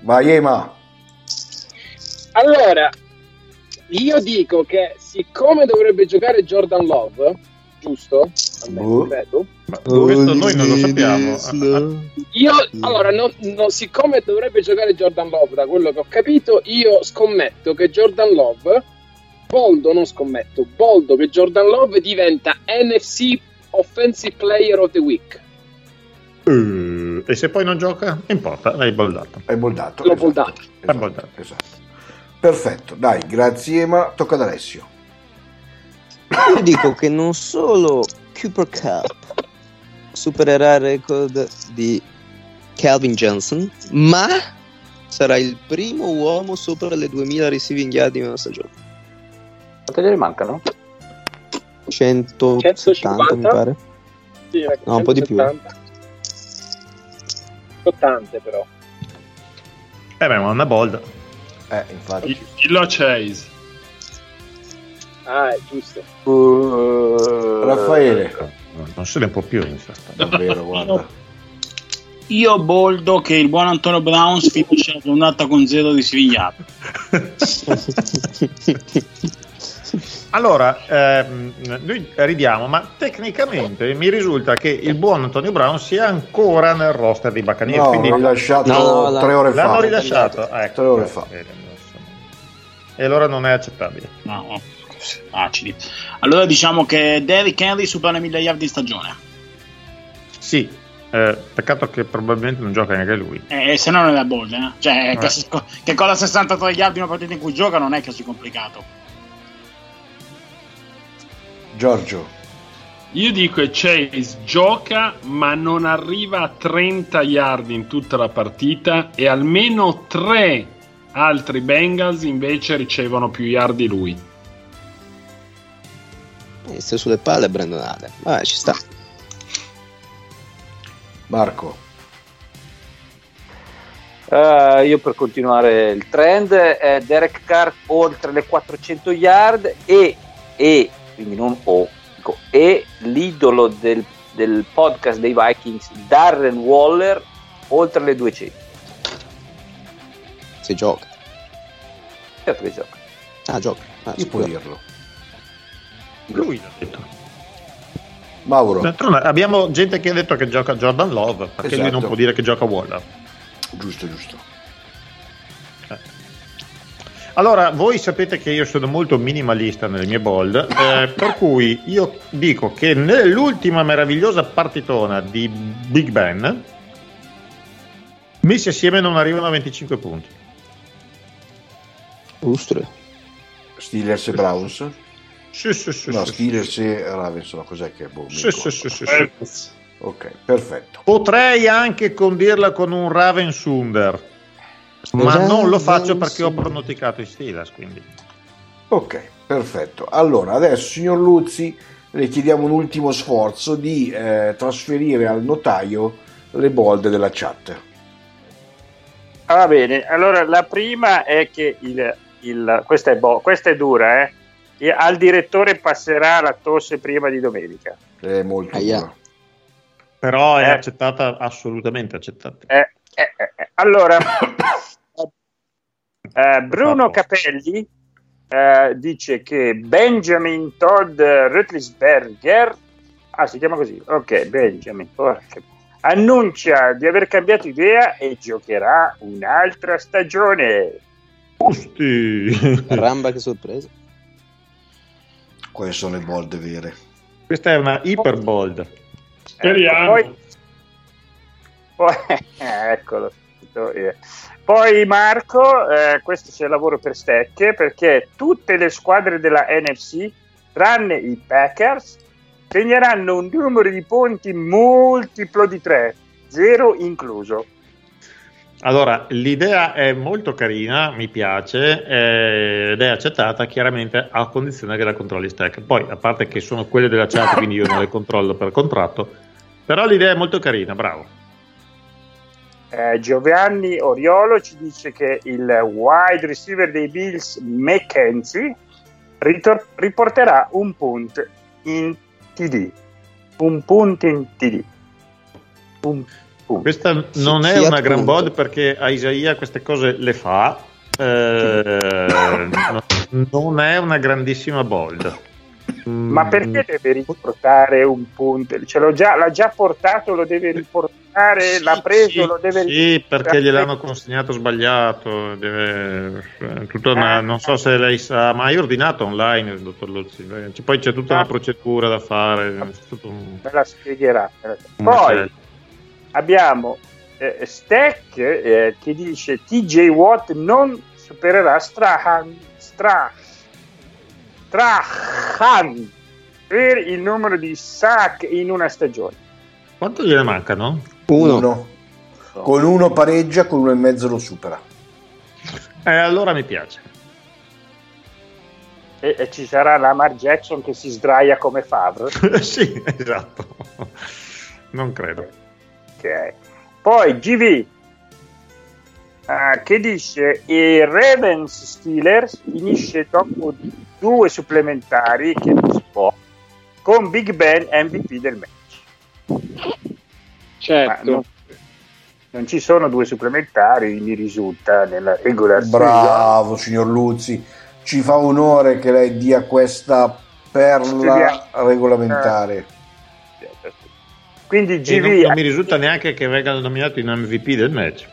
S1: Vai Ema.
S10: Allora, io dico che siccome dovrebbe giocare Jordan Love, giusto?
S1: Boh.
S10: Ripeto.
S2: Ma questo noi non lo sappiamo.
S10: Io, allora, non- non- siccome dovrebbe giocare Jordan Love, da quello che ho capito, io scommetto che Jordan Love, boldo, non scommetto, boldo che Jordan Love diventa N F C Offensive Player of the Week.
S2: Uh, e se poi non gioca? Non importa, l'hai boldato.
S1: Hai boldato.
S10: L'ho
S1: esatto,
S10: boldato.
S2: L'hai
S1: esatto,
S2: boldato.
S1: esatto. Perfetto, dai, grazie Ema. Tocca ad Alessio.
S4: Io dico che non solo Cooper Cup supererà il record di Calvin Johnson, ma sarà il primo uomo sopra le duemila receiving yard in una stagione.
S3: Quante gliene mancano?
S4: centosettanta
S10: centocinquanta?
S4: mi pare.
S10: Sì, ecco,
S4: No, un po' di più.
S10: centosettanta. Tante però.
S2: Eh beh, ma una bolda.
S1: Eh, infatti.
S5: Dillo a Chase.
S10: Ah, è giusto.
S3: Uh,
S1: Raffaele.
S2: No, non se ne può più. mi sa.
S1: Davvero, guarda.
S8: Io boldo che il buon Antonio Browns finisce la giornata con zero di Sivigliato.
S2: Allora, ehm, noi ridiamo, ma tecnicamente mi risulta che il buon Antonio Brown sia ancora nel roster dei Buccaneers.
S1: No,
S2: quindi
S1: l'ho rilasciato
S4: No, no,
S1: tre ore fa.
S2: l'hanno rilasciato. Ah, ecco,
S1: Tre ore fa.
S2: bene, e allora non è accettabile.
S8: No, no, acidi. Allora diciamo che Derrick Henry supera le mille yard in stagione.
S2: Sì, eh, peccato che probabilmente non gioca neanche lui.
S8: Eh, se no non è da bold, eh. Cioè,
S2: Eh.
S8: che, che con la sessantatré yard in una partita in cui gioca non è così complicato.
S1: Giorgio.
S5: Io dico che Chase gioca ma non arriva a trenta yard in tutta la partita e almeno tre altri Bengals invece ricevono più yard di lui.
S4: Inizia sulle palle Brandon Allen. Vabbè, ci sta.
S1: Marco.
S3: Uh, io per continuare il trend, eh, Derek Carr oltre le quattrocento yard e, e quindi non o, dico, e l'idolo del, del podcast dei Vikings, Darren Waller, oltre le duecento.
S4: Se gioca.
S3: Certo che gioca.
S4: Ah, gioca. Ah,
S1: Chi può
S4: scusa.
S1: dirlo?
S2: Lui l'ha detto.
S1: Mauro.
S2: D'altronde abbiamo gente che ha detto che gioca Jordan Love, perché lui
S1: Esatto.
S2: non può dire che gioca Waller.
S1: Giusto, giusto.
S2: Allora, voi sapete che io sono molto minimalista nelle mie bold, eh, per cui io dico che nell'ultima meravigliosa partitona di Big Ben, messi assieme non arrivano a venticinque punti.
S4: Ustre.
S1: Steelers e Browns?
S2: Sì, sì, sì.
S1: No,
S2: sì,
S1: Steelers e Ravens, no, cos'è che è? Boh, mi
S2: sì, sì,
S1: ricordo.
S2: sì, sì, sì.
S5: Eh,
S1: Ok, perfetto.
S2: Potrei anche condirla con un Ravens Under, ma non lo faccio perché ho pronosticato i Steelers, quindi.
S1: Ok, perfetto. Allora, adesso, signor Luzzi, le chiediamo un ultimo sforzo di eh, trasferire al notaio le bold della chat.
S7: Ah, va bene, allora la prima è che il, il questa, è bo- questa è dura, eh? E al direttore passerà la tosse prima di domenica.
S1: È molto
S4: Aia.
S1: dura.
S2: Però è
S7: Eh.
S2: accettata, assolutamente accettata.
S7: Eh, eh, eh, eh. Allora, eh, Bruno Capelli eh, dice che Benjamin Todd Roethlisberger, ah, si chiama così, ok, Benjamin, porca, annuncia di aver cambiato idea e giocherà un'altra stagione.
S2: Giusti.
S4: Ramba che sorpresa.
S1: Quali sono le bold vere?
S2: Questa è una iper bold.
S5: Speriamo.
S7: Poi, poi eccolo. Poi Marco, eh, questo c'è il lavoro per stecche, perché tutte le squadre della N F C, tranne i Packers, segneranno un numero di punti multiplo di tre, zero incluso.
S2: Allora, l'idea è molto carina, mi piace, eh, ed è accettata chiaramente a condizione che la controlli stack. Poi, a parte che sono quelle della chat, quindi io non le controllo per contratto, però l'idea è molto carina, bravo.
S7: Eh, Giovanni Oriolo ci dice che il wide receiver dei Bills, McKenzie, ritor- riporterà un punt in T D. Un punto in T D. Un
S2: Questa non è
S4: Fiat
S2: una gran
S4: punto.
S2: bod perché a Isaia queste cose le fa, eh, no- non è una grandissima bold.
S7: Ma perché deve riportare un punto? Ce l'ho già, l'ha già portato, lo deve riportare,
S2: Sì,
S7: l'ha preso,
S2: sì,
S7: lo deve
S2: sì,
S7: riportare.
S2: perché gliel'hanno consegnato sbagliato. Deve, eh, tutta una- non so se lei sa, ma hai ordinato online, dottor Luzzi. Cioè, poi c'è tutta una procedura da fare. C'è tutto un-
S7: Me la spiegherà. me la-
S2: un
S7: Poi
S2: macello.
S7: abbiamo eh, Stack eh, che dice T J Watt non supererà Strahan, Stra- Strahan per il numero di sack in una stagione.
S2: Quanto gliene mancano?
S4: Uno.
S1: Uno. Con uno pareggia, con uno e mezzo lo supera.
S2: Eh, allora mi piace.
S7: E, e ci sarà Lamar Jackson che si sdraia come Favre.
S2: Sì, esatto. Non credo.
S7: Ok. Poi G V eh, che dice i Ravens Steelers finisce dopo due supplementari che non si può con Big Ben M V P del match.
S10: Certo.
S7: Ma non, non ci sono due supplementari, mi risulta nella regular season.
S1: Bravo, signor Luzzi. Ci fa onore che lei dia questa perla regolamentare.
S7: Quindi
S2: E
S7: G V
S2: non, non mi risulta neanche che venga nominato in M V P del match.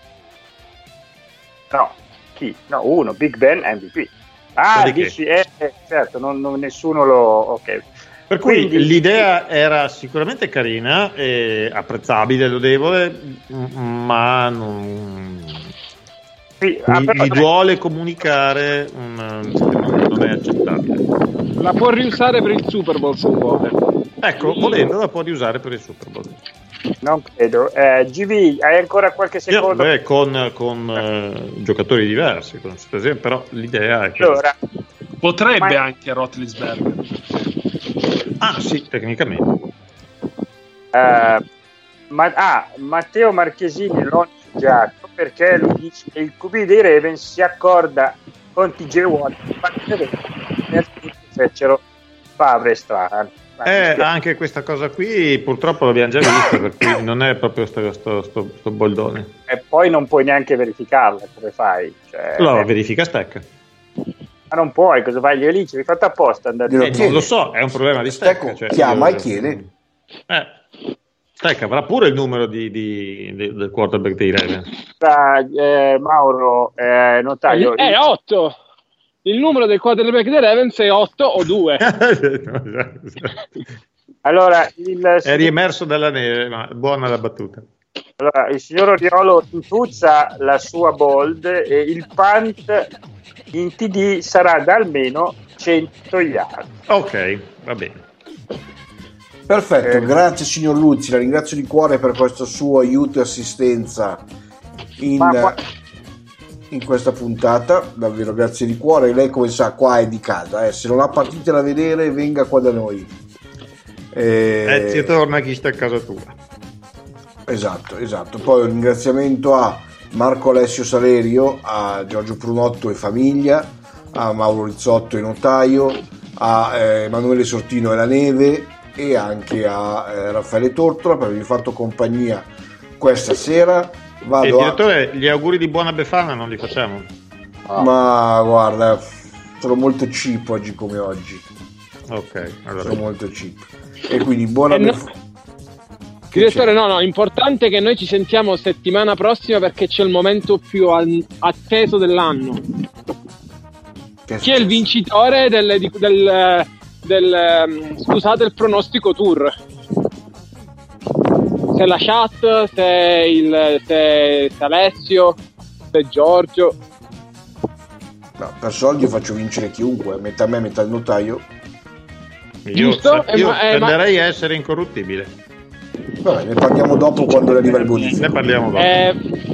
S7: no, chi? No, uno, Big Ben M V P. Ah,
S2: Di che?
S7: dici, eh, eh, certo, non, non- nessuno lo... ok.
S2: Per cui
S7: Quindi-
S2: l'idea era sicuramente carina, e apprezzabile, lodevole, m- ma non...
S7: Sì, ah,
S2: mi,
S7: però-
S2: mi duole comunicare un sistema che non è accettabile.
S10: La può riusare per il Super Bowl se vuole.
S2: Ecco, volendo la può riusare per il Super Bowl.
S7: Non credo. Eh, G V, hai ancora qualche
S2: Io,
S7: secondo?
S2: beh, con, con eh, giocatori diversi, con- però l'idea è che...
S7: Allora,
S5: Potrebbe
S7: Ma-
S5: anche Roethlisberger.
S2: Ah sì, tecnicamente.
S7: eh, ma, ah, Matteo Marchesini l'ho annunciato perché lui dice che il Q B dei Ravens si accorda con T J Watt per fecero Favre e Strahan. Ma mi
S2: Eh,
S7: spiace.
S2: anche questa cosa qui purtroppo l'abbiamo già vista, per cui non è proprio sto, sto, sto, sto boldone.
S7: E poi non puoi neanche verificarla, come fai? Cioè,
S2: Allora,
S7: eh,
S2: verifica Stack.
S7: ma non puoi, cosa fai? Glielo dici, hai fatto apposta andare
S1: Glielo
S2: Eh,
S1: chiedi.
S2: non lo so, è un problema di Stack.
S1: Ecco,
S2: cioè,
S1: chiama
S2: io-
S1: e chiede.
S2: Eh, Stack avrà pure il numero di, di- di- del quarterback dei Ravens.
S7: eh, Mauro eh, Notaio.
S10: È otto. Il numero del quarterback dei Ravens è otto o due.
S7: Allora, il,
S2: È riemerso dalla neve, ma buona la battuta.
S7: allora, il signor Oriolo intuzza la sua bold e il punt in T D sarà da almeno cento yard.
S2: Ok, va bene.
S1: Perfetto,
S7: Eh.
S1: grazie signor Luzzi, la ringrazio di cuore per questo suo aiuto e assistenza in,
S7: Ma qua-
S1: in questa puntata, davvero grazie di cuore. Lei come sa qua è di casa, eh. Se non ha partite da vedere venga qua da noi. Eh,
S2: Eh, ti torna chi sta a casa tua.
S1: Esatto, esatto. Poi un ringraziamento a Marco Alessio Salerio, a Giorgio Prunotto e famiglia, a Mauro Rizzotto e Notaio, a eh, Emanuele Sortino e la Neve e anche a eh, Raffaele Tortola per avervi fatto compagnia questa sera.
S2: E
S1: Vado a...
S2: direttore, gli auguri di buona Befana non li facciamo?
S1: Ma guarda, sono molto cheap oggi come oggi.
S2: Ok, allora.
S1: Sono molto cheap. E quindi buona
S10: Eh, no.
S1: bef-
S10: Direttore, no, no, importante che noi ci sentiamo settimana prossima perché c'è il momento più an- atteso dell'anno.
S1: Che
S10: Chi è il vincitore del, di- del, del, ehm, scusate, il pronostico tour? Se la chat, se, il, se, se Alessio, se Giorgio.
S1: No, per soldi io faccio vincere chiunque, metà me, metà il Notaio.
S2: Io,
S10: Giusto?
S2: io
S10: Eh, ma- eh, ma-
S2: tenderei a essere incorruttibile.
S1: Vabbè, ne parliamo dopo quando arriva il bonifico.
S2: Ne parliamo dopo.
S10: Eh,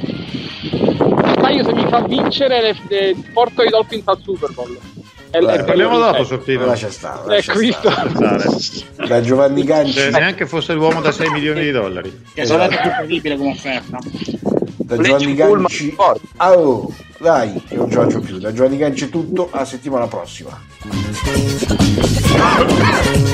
S10: Io se mi fa vincere le, le, porto i Dolphins al Super Bowl. E,
S1: Beh,
S10: e
S2: parliamo
S10: quello
S2: dopo,
S10: di-
S2: Sortino.
S1: Lascia stare,
S10: È
S1: lascia
S10: questo.
S2: Stare.
S1: Da Giovanni Ganci,
S2: Cioè, neanche fosse l'uomo da sei milioni di dollari.
S8: Che è stata più credibile come offerta.
S1: da Giovanni Ganci. Ah, oh, dai, che non ce la faccio più. Da Giovanni Ganci è tutto, a settimana prossima.